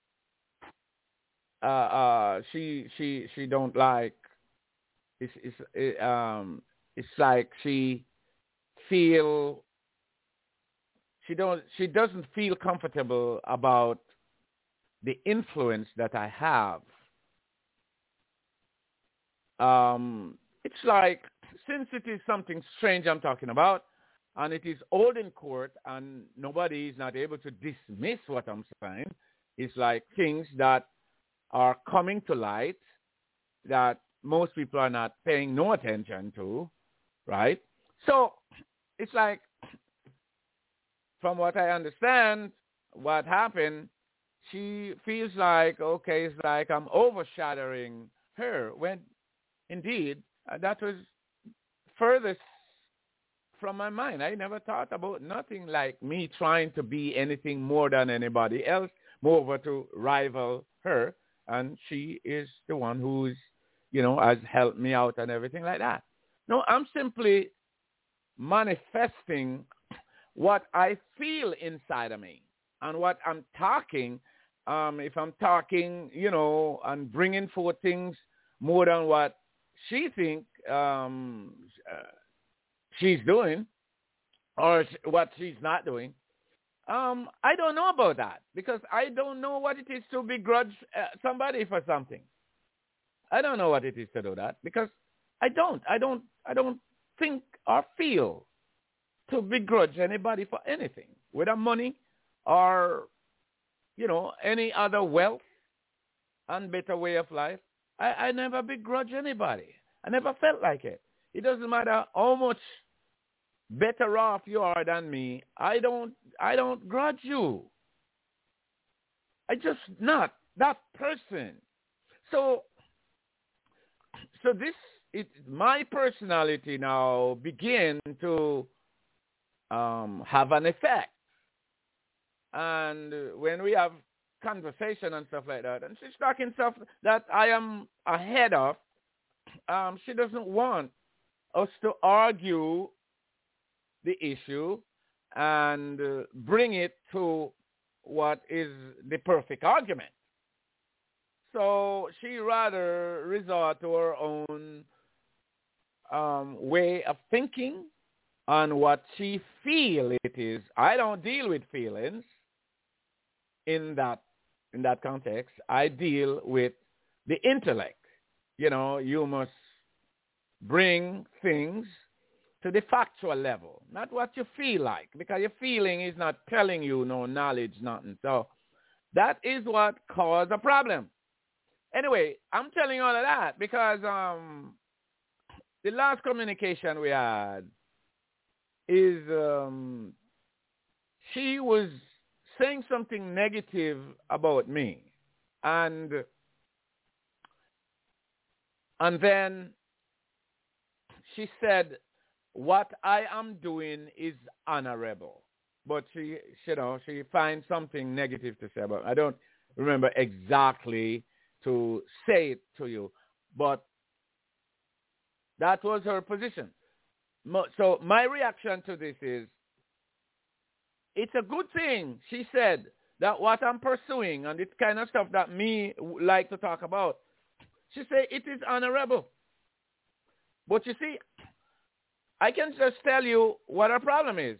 uh, uh, she she she don't like it's it's it, um it's like she feel she don't she doesn't feel comfortable about the influence that I have. Um, it's like, since it is something strange I'm talking about, and it is old in court, and nobody is not able to dismiss what I'm saying, it's like things that are coming to light that most people are not paying no attention to, right? So it's like, from what I understand, what happened, she feels like, okay, it's like I'm overshadowing her, when indeed uh, that was furthest from my mind. I never thought about nothing like me trying to be anything more than anybody else, moreover to rival her. and she is the one who's, you know, has helped me out and everything like that. No, I'm simply manifesting what I feel inside of me and what I'm talking. Um, if I'm talking, you know, and bringing forth things more than what she think um, uh, she's doing or what she's not doing, um, I don't know about that because I don't know what it is to begrudge uh, somebody for something. I don't know what it is to do that because I don't. I don't. I don't think or feel to begrudge anybody for anything, whether money or, you know, any other wealth and better way of life. I, I never begrudge anybody. I never felt like it. It doesn't matter how much better off you are than me. I don't. I don't grudge you. I just not that person. So, so this it my personality now begin to um, have an effect. And when we have conversation and stuff like that, and she's talking stuff that I am ahead of, um, she doesn't want us to argue the issue and uh, bring it to what is the perfect argument. So she rather resort to her own um, way of thinking on what she feel it is. I don't deal with feelings in that in that context. I deal with the intellect. You know, you must bring things to the factual level, not what you feel like, because your feeling is not telling you no knowledge, nothing. So that is what caused the problem. Anyway, I'm telling you all of that because um, the last communication we had is um, she was saying something negative about me. And and then she said, what I am doing is honorable. But she, you know, she finds something negative to say about it. I don't remember exactly to say it to you, but that was her position. So my reaction to this is, it's a good thing, she said, that what I'm pursuing and this kind of stuff that me like to talk about, she said it is honorable. But you see, I can just tell you what our problem is.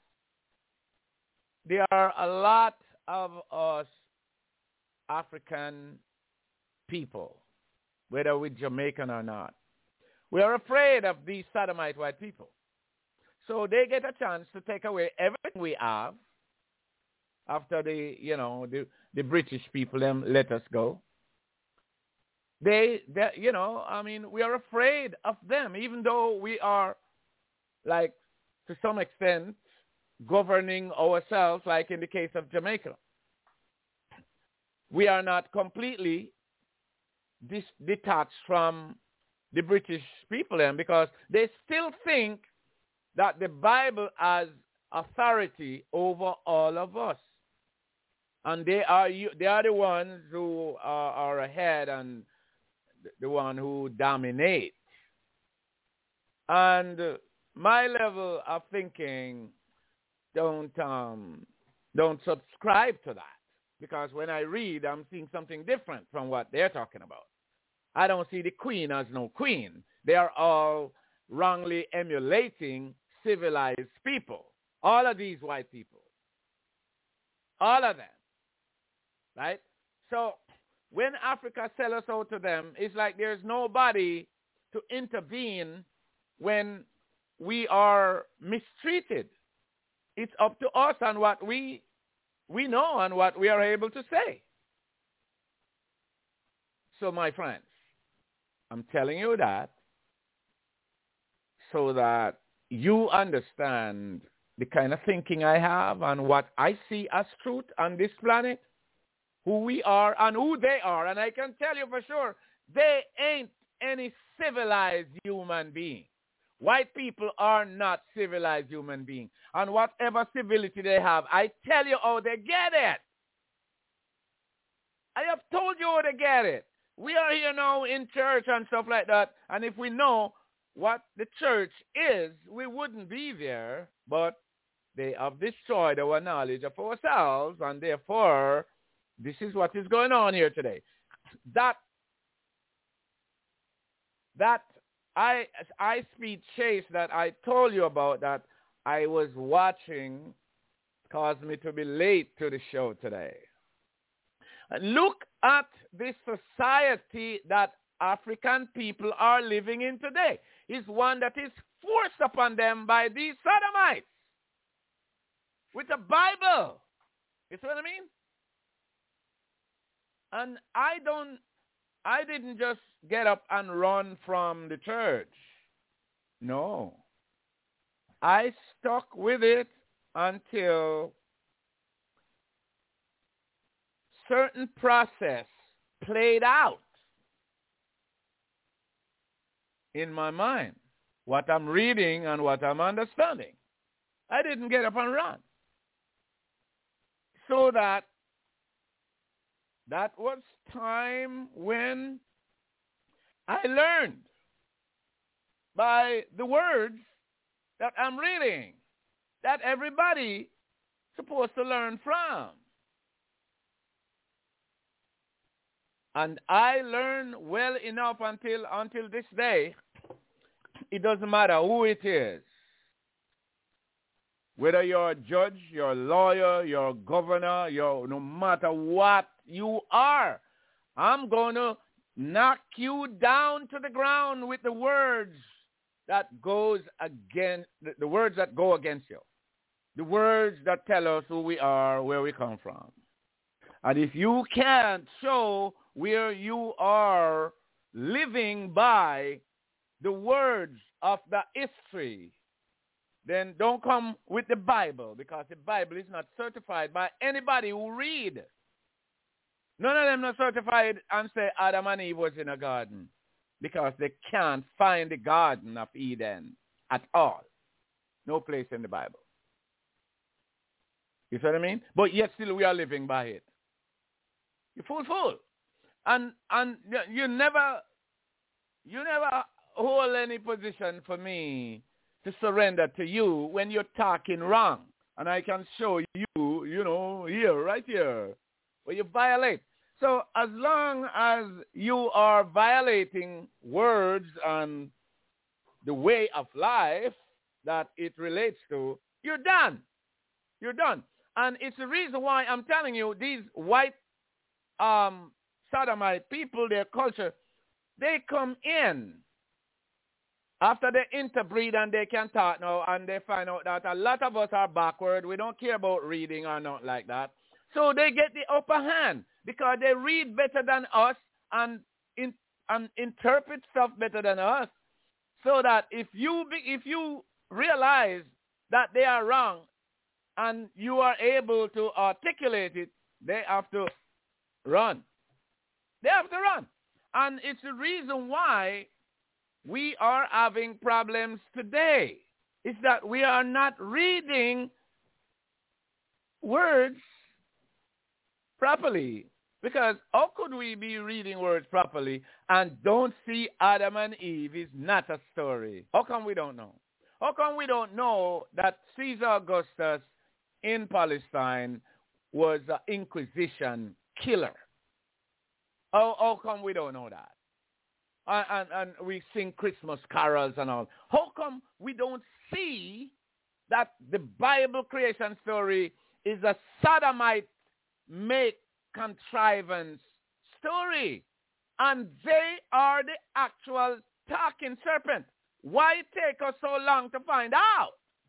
There are a lot of us African people, whether we're Jamaican or not. We are afraid of these sodomite white people. So they get a chance to take away everything we have after the, you know, the, the British people them let us go. They, they, you know, I mean, we are afraid of them, even though we are, like, to some extent, governing ourselves, like in the case of Jamaica. We are not completely dis- detached from the British people then, because they still think that the Bible has authority over all of us. And they are they are the ones who are, are ahead and the one who dominate. And my level of thinking don't um, don't subscribe to that, because when I read, I'm seeing something different from what they're talking about. I don't see the queen as no queen. They are all wrongly emulating civilized people. All of these white people. All of them. Right? So when Africa sells us out to them, it's like there's nobody to intervene when we are mistreated. It's up to us and what we we know and what we are able to say. So my friends, I'm telling you that so that you understand the kind of thinking I have and what I see as truth on this planet, who we are and who they are. And I can tell you for sure, they ain't any civilized human being. White people are not civilized human beings. And whatever civility they have, I tell you how they get it. I have told you how to get it. We are here now in church and stuff like that. And if we know what the church is, we wouldn't be there. But they have destroyed our knowledge of ourselves. And therefore, this is what is going on here today. That, that I, I speed chase that I told you about that I was watching caused me to be late to the show today. Look at this society that African people are living in today. It's one that is forced upon them by these sodomites with the Bible. You see what I mean? And I don't, I didn't just get up and run from the church. No. I stuck with it until certain process played out in my mind, what I'm reading and what I'm understanding. I didn't get up and run. So that that was time when I learned by the words that I'm reading that everybody supposed to learn from. And I learned well enough until until this day. It doesn't matter who it is. Whether you're a judge, you're a lawyer, you're a governor, you're no matter what you are, I'm going to knock you down to the ground with the words that goes against the, the words that go against you. The words that tell us who we are, where we come from. And if you can't show where you are living by the words of the history, then don't come with the Bible, because the Bible is not certified by anybody who read. None of them are certified and say Adam and Eve was in a garden, because they can't find the Garden of Eden at all. No place in the Bible. You see what I mean? But yet still we are living by it. You fool, fool. And and you never, you never hold any position for me to surrender to you when you're talking wrong. And I can show you, you know, here, right here, where you violate. So as long as you are violating words and the way of life that it relates to, you're done. You're done. And it's the reason why I'm telling you, these white um, sodomite people, their culture, they come in after they interbreed and they can talk now, and they find out that a lot of us are backward. We don't care about reading or not like that. So they get the upper hand because they read better than us and, in, and interpret stuff better than us. So that if you be, if you realize that they are wrong and you are able to articulate it, they have to run. They have to run. And it's the reason why we are having problems today. It's that we are not reading words properly. Because how could we be reading words properly and don't see Adam and Eve is not a story? How come we don't know? How come we don't know that Caesar Augustus in Palestine was an Inquisition killer? How, how come we don't know that? And, and, and we sing Christmas carols and all. How come we don't see that the Bible creation story is a sodomite make contrivance story? And they are the actual talking serpent. Why take us so long to find out?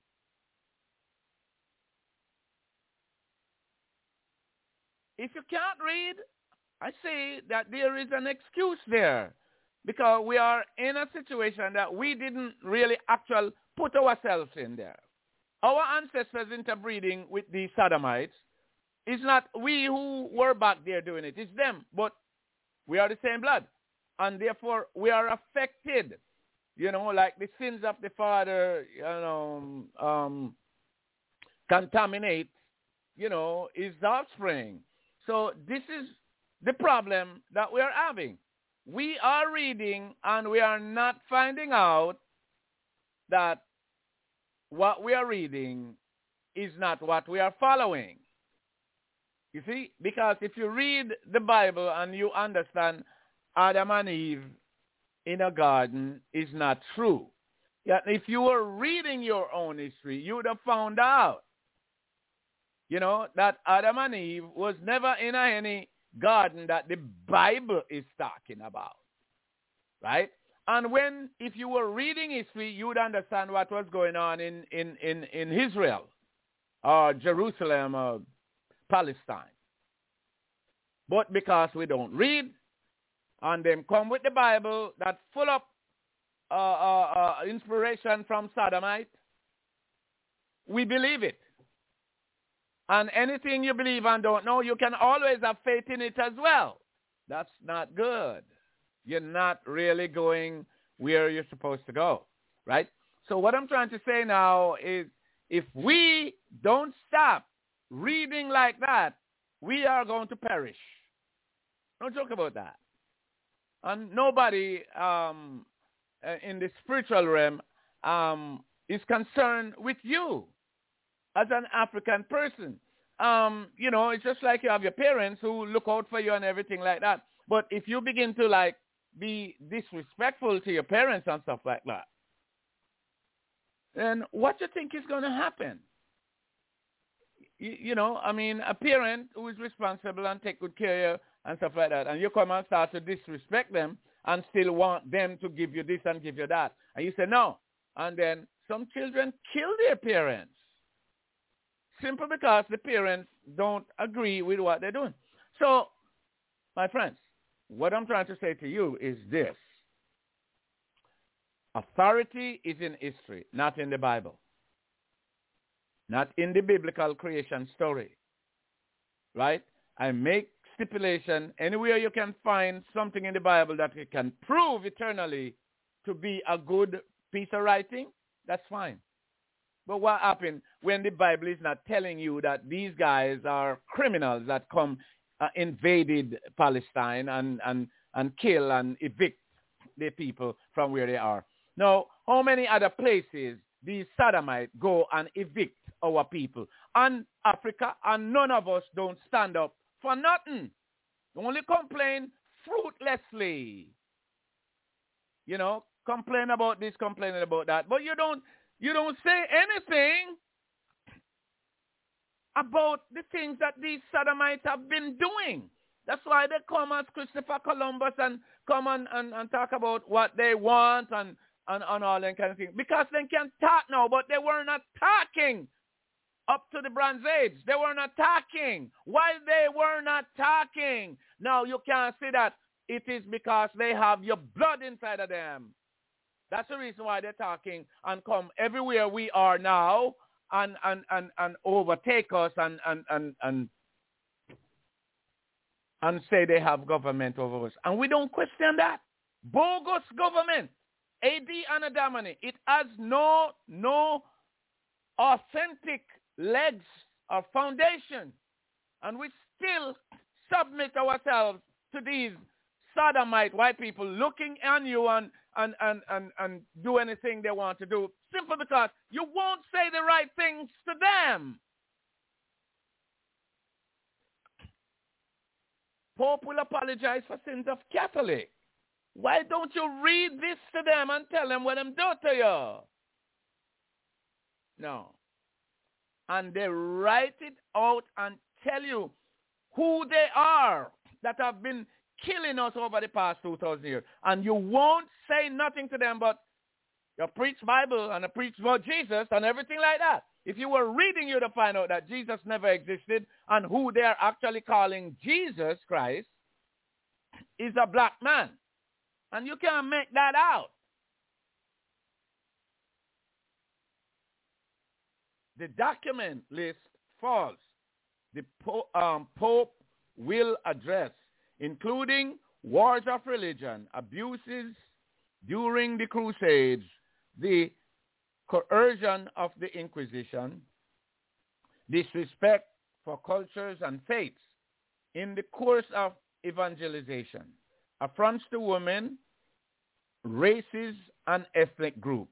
If you can't read, I say that there is an excuse there. Because we are in a situation that we didn't really actually put ourselves in there. Our ancestors interbreeding with the sodomites, it's not we who were back there doing it. It's them. But we are the same blood. And therefore, we are affected. You know, like the sins of the father, you know, um, contaminate, you know, his offspring. So this is the problem that we are having. We are reading and we are not finding out that what we are reading is not what we are following. You see, because if you read the Bible and you understand Adam and Eve in a garden is not true. Yet if you were reading your own history, you would have found out, you know, that Adam and Eve was never in any garden that the Bible is talking about, right? And when, if you were reading history, you would understand what was going on in, in, in, in Israel or Jerusalem or Palestine. But because we don't read, and then come with the Bible that's full of uh, uh, uh, inspiration from Sodomite, we believe it. And anything you believe and don't know, you can always have faith in it as well. That's not good. You're not really going where you're supposed to go, right? So what I'm trying to say now is if we don't stop reading like that, we are going to perish. Don't joke about that. And nobody um, in the spiritual realm um, is concerned with you as an African person. Um, you know, it's just like you have your parents who look out for you and everything like that. But if you begin to, like, be disrespectful to your parents and stuff like that, then what you think is going to happen? You, you know, I mean, a parent who is responsible and take good care of you and stuff like that, and you come and start to disrespect them and still want them to give you this and give you that. And you say no. And then some children kill their parents simply because the parents don't agree with what they're doing. So, my friends, what I'm trying to say to you is this. Authority is in history, not in the Bible. Not in the biblical creation story. Right? I make stipulation anywhere you can find something in the Bible that it can prove eternally to be a good piece of writing, that's fine. But what happened when the Bible is not telling you that these guys are criminals that come uh, invaded Palestine and, and, and kill and evict the people from where they are? Now, how many other places these Sodomites go and evict our people? And Africa, and none of us don't stand up for nothing. Only complain fruitlessly. You know, complain about this, complaining about that. But you don't you don't say anything about the things that these Sodomites have been doing. That's why they come as Christopher Columbus and come and, and, and talk about what they want and, and, and all that kind of thing. Because they can talk now, but they were not talking up to the Bronze Age. They were not talking. Why they were not talking? Now you can't say that it is because they have your blood inside of them. That's the reason why they're talking and come everywhere we are now and and, and, and overtake us and, and, and, and, and say they have government over us. And we don't question that. Bogus government. A D Anno Domini. It has no, no authentic legs or foundation. And we still submit ourselves to these sodomite white people looking on you and, and, and, and, and do anything they want to do simply because you won't say the right things to them. Pope will apologize for sins of Catholic. Why don't you read this to them and tell them what I'm doing to you? No. And they write it out and tell you who they are that have been killing us over the past two thousand years. And you won't say nothing to them but you preach Bible and you preach about Jesus and everything like that. If you were reading, you'd find out that Jesus never existed and who they are actually calling Jesus Christ is a black man. And you can't make that out. The document list false. The po- um, Pope will address, including wars of religion, abuses during the Crusades, the coercion of the Inquisition, disrespect for cultures and faiths in the course of evangelization, affronts to women, races, and ethnic groups,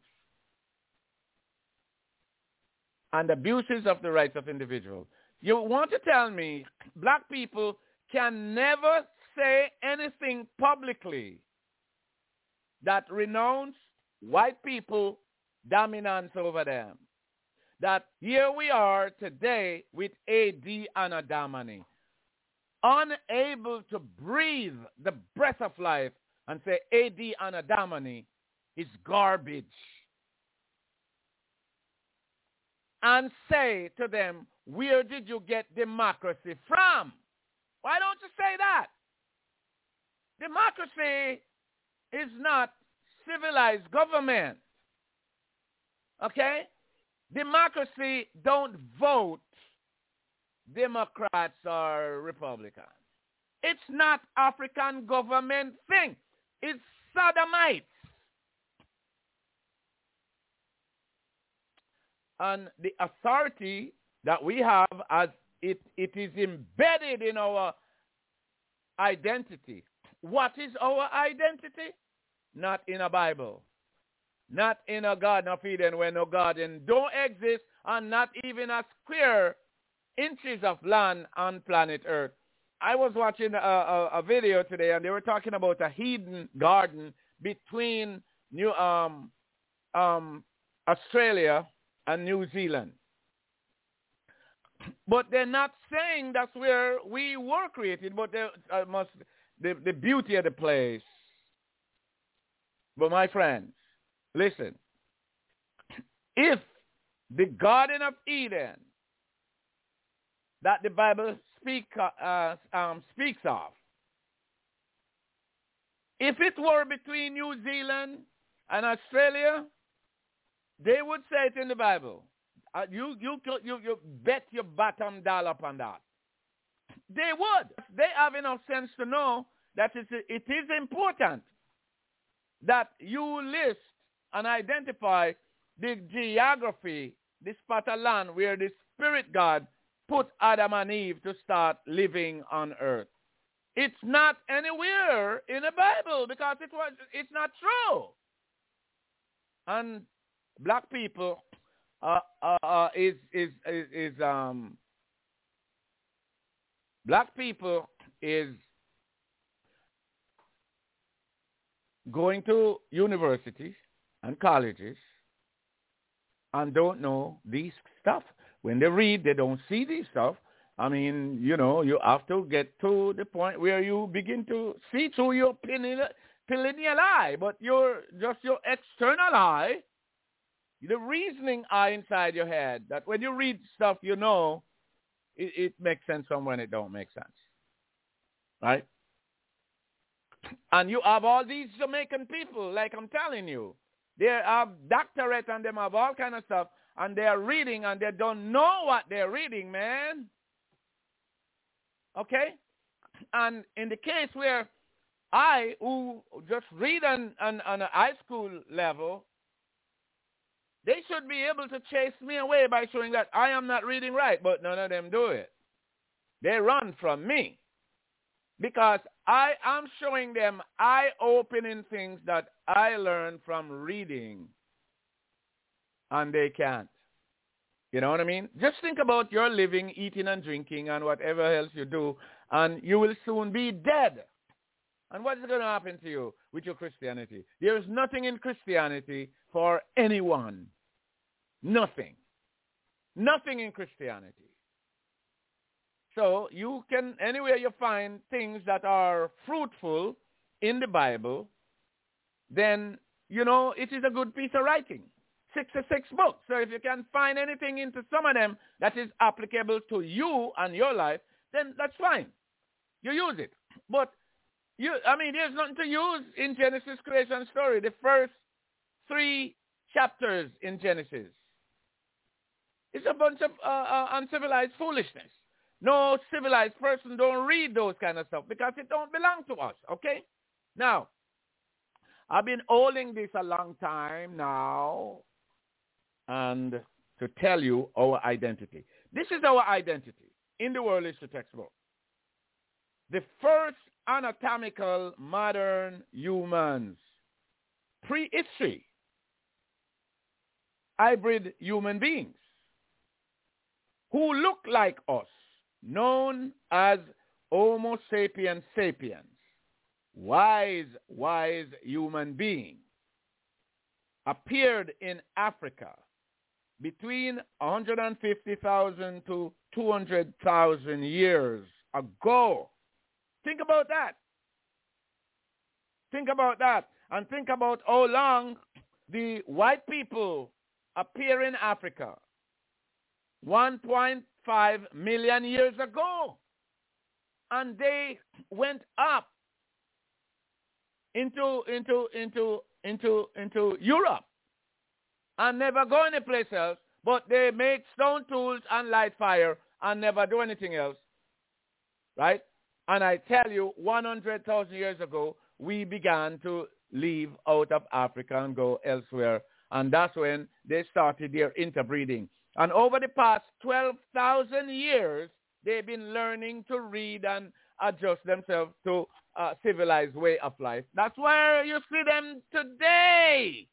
and abuses of the rights of individuals. You want to tell me black people can never say anything publicly that renounce white people dominance over them? That here we are today with A D Anna Damani, unable to breathe the breath of life and say A D Anna Damani is garbage. And say to them, where did you get democracy from? Why don't you say that? Democracy is not civilized government. Okay? Democracy don't vote Democrats or Republicans. It's not African government thing. It's sodomites. And the authority that we have, as it, it is embedded in our identity. What is our identity? Not in a Bible. Not in a Garden of Eden where no garden don't exist, and not even a square inches of land on planet Earth. I was watching a, a, a video today, and they were talking about a hidden garden between New um, um, Australia and New Zealand. But they're not saying that's where we were created, but they uh, must the, the beauty of the place. But my friends, listen, if the Garden of Eden that the Bible speak, uh, um, speaks of, if it were between New Zealand and Australia, they would say it in the Bible. Uh, you, you, you, you bet your bottom dollar upon that. They would. They have enough sense to know that it, it is important that you list and identify the geography, the spot of land where the Spirit God put Adam and Eve to start living on earth. It's not anywhere in the Bible because it was, it's not true. And black people uh, uh, uh, is, is, is, is, um, black people is going to universities and colleges and don't know these stuff. When they read, they don't see these stuff. I mean, you know, you have to get to the point where you begin to see through your pineal eye, but your just your external eye, the reasoning eye inside your head, that when you read stuff, you know, it, it makes sense from when it don't make sense. Right? And you have all these Jamaican people, like I'm telling you, they have doctorate and them have all kind of stuff, and they are reading and they don't know what they're reading, man. Okay? And in the case where I, who just read on, on, on a high school level, they should be able to chase me away by showing that I am not reading right, but none of them do it. They run from me because I am showing them eye-opening things that I learned from reading, and they can't. You know what I mean? Just think about your living, eating and drinking and whatever else you do, and you will soon be dead. And what is going to happen to you with your Christianity? There is nothing in Christianity for anyone. Nothing. Nothing in Christianity. So you can, anywhere you find things that are fruitful in the Bible, then, you know, it is a good piece of writing. sixty-six books. So if you can find anything into some of them that is applicable to you and your life, then that's fine. You use it. But, you, I mean, there's nothing to use in Genesis creation story. The first three chapters in Genesis. It's a bunch of uh, uh, uncivilized foolishness. No civilized person don't read those kind of stuff because it don't belong to us, okay? Now, I've been holding this a long time now, and to tell you our identity. This is our identity. In the world is the textbook. the first anatomical modern humans, prehistory, hybrid human beings who look like us, known as Homo sapiens sapiens, wise, wise human being, appeared in Africa between one hundred fifty thousand to two hundred thousand years ago. Think about that. Think about that. And think about how long the white people appear in Africa. one point five million years ago. And they went up into, into, into, into, into Europe and never go any place else, but they make stone tools and light fire and never do anything else, right? And I tell you, one hundred thousand years ago, we began to leave out of Africa and go elsewhere, and that's when they started their interbreeding. And over the past twelve thousand years, they've been learning to read and adjust themselves to a civilized way of life. That's where you see them today.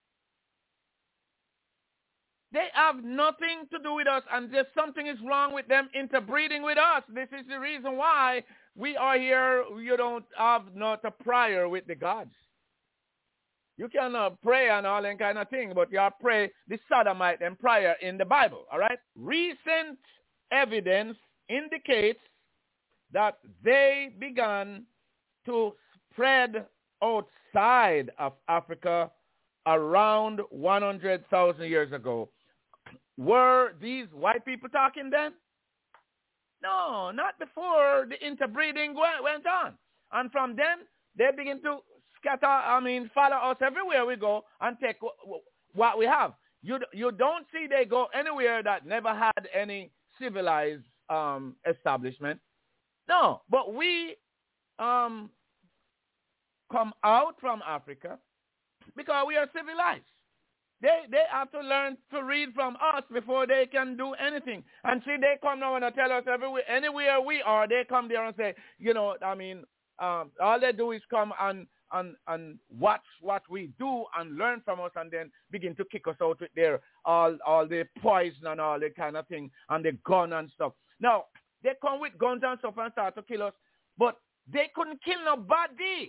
They have nothing to do with us, and there's something is wrong with them interbreeding with us. This is the reason why we are here. You don't have not a prayer with the gods. You cannot pray and all that kind of thing, but you have pray the sodomite and prayer in the Bible, all right? Recent evidence indicates that they began to spread outside of Africa around one hundred thousand years ago. Were these white people talking then? No, not before the interbreeding went on. And from then, they begin to scatter, I mean, follow us everywhere we go and take what we have. You, you don't see they go anywhere that never had any civilized um, establishment. No, but we um, come out from Africa because we are civilized. They they have to learn to read from us before they can do anything. And see, they come now and they tell us everywhere, anywhere we are, they come there and say, you know, I mean, um, all they do is come and, and, and watch what we do and learn from us and then begin to kick us out with their, all, all the poison and all that kind of thing and the gun and stuff. Now, they come with guns and stuff and start to kill us, but they couldn't kill nobody.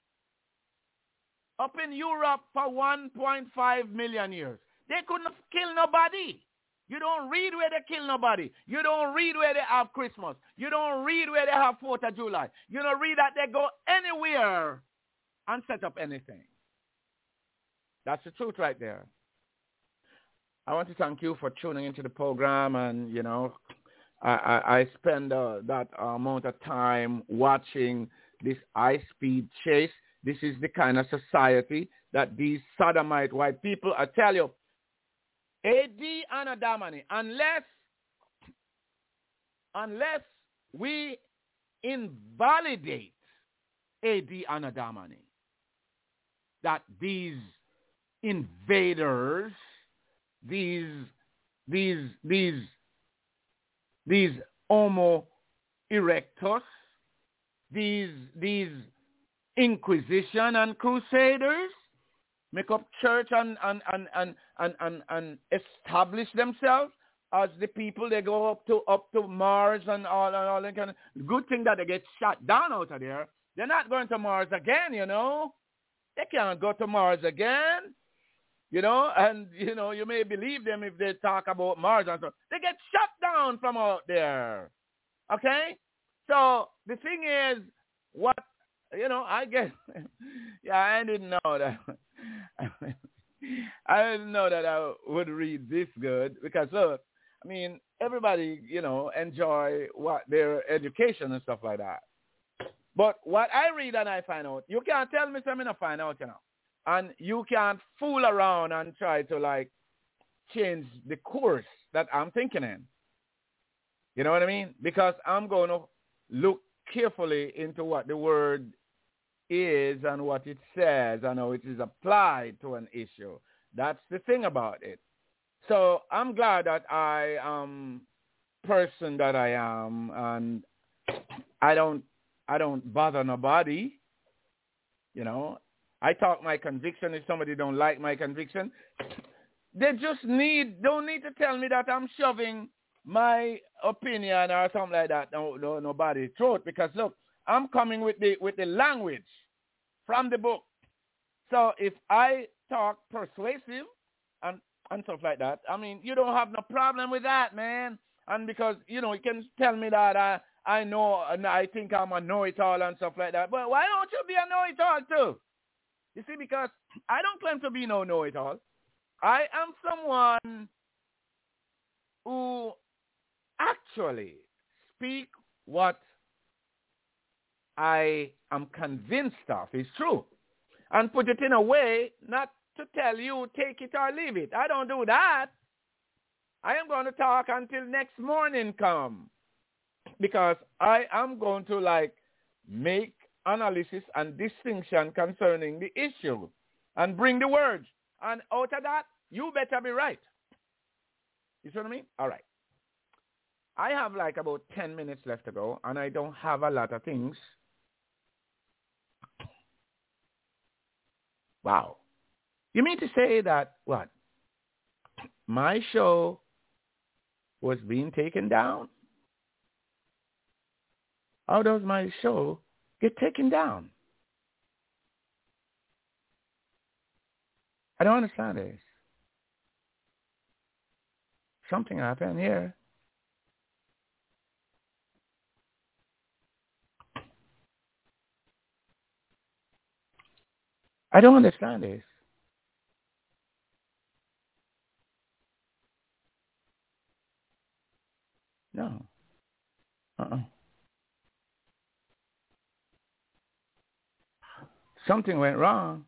Up in Europe for one point five million years. They couldn't kill nobody. You don't read where they kill nobody. You don't read where they have Christmas. You don't read where they have fourth of July. You don't read that they go anywhere and set up anything. That's the truth right there. I want to thank you for tuning into the program, and, you know, I, I, I spend uh, that amount of time watching this high-speed chase. This is the kind of society that these sodomite white people, I tell you, A D Anno Domini, unless, unless we invalidate A D Anno Domini, that these invaders, these, these, these, these Homo erectus, these, these Inquisition and Crusaders make up church and, and, and, and, and, and, and establish themselves as the people. They go up to up to Mars and all and all that kind of good thing that they get shot down out of there. They're not going to Mars again, you know. They can't go to Mars again, you know. And you know, you may believe them if they talk about Mars and so. They get shut down from out there. Okay, so the thing is, what. You know, I guess, yeah, I didn't know that. I didn't know that I would read this good because, look, I mean, everybody, you know, enjoy what their education and stuff like that. But what I read and I find out, you can't tell me something to find out, you know. And you can't fool around and try to, like, change the course that I'm thinking in. You know what I mean? Because I'm going to look carefully into what the word is and what it says and how it is applied to an issue. That's the thing about it. So I'm glad that I am person that I am, and I don't I don't bother nobody. You know, I talk my conviction. If somebody don't like my conviction, they just need, don't need to tell me that I'm shoving my opinion or something like that. No, no, nobody's throat. Because look, I'm coming with the with the language from the book. So if I talk persuasive and and stuff like that, I mean, you don't have no problem with that, man. And because, you know, you can tell me that I I know and I think I'm a know-it-all and stuff like that. But why don't you be a know-it-all too? You see, because I don't claim to be no know-it-all. I am someone who actually speak what I am convinced of is true and put it in a way not to tell you take it or leave it. I don't do that. I am going to talk until next morning come because I am going to like make analysis and distinction concerning the issue and bring the words. And out of that, you better be right. You see what I mean? All right. I have like about ten minutes left to go, and I don't have a lot of things. Wow. You mean to say that, what? My show was being taken down? How does my show get taken down? I don't understand this. Something happened here. I don't understand this. No. Uh-uh. Something went wrong.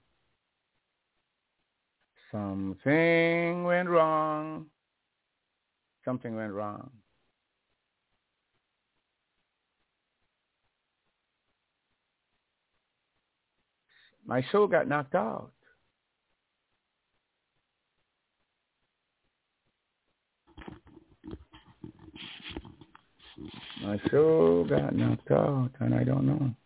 Something went wrong. Something went wrong. My show got knocked out. My show got knocked out, and I don't know.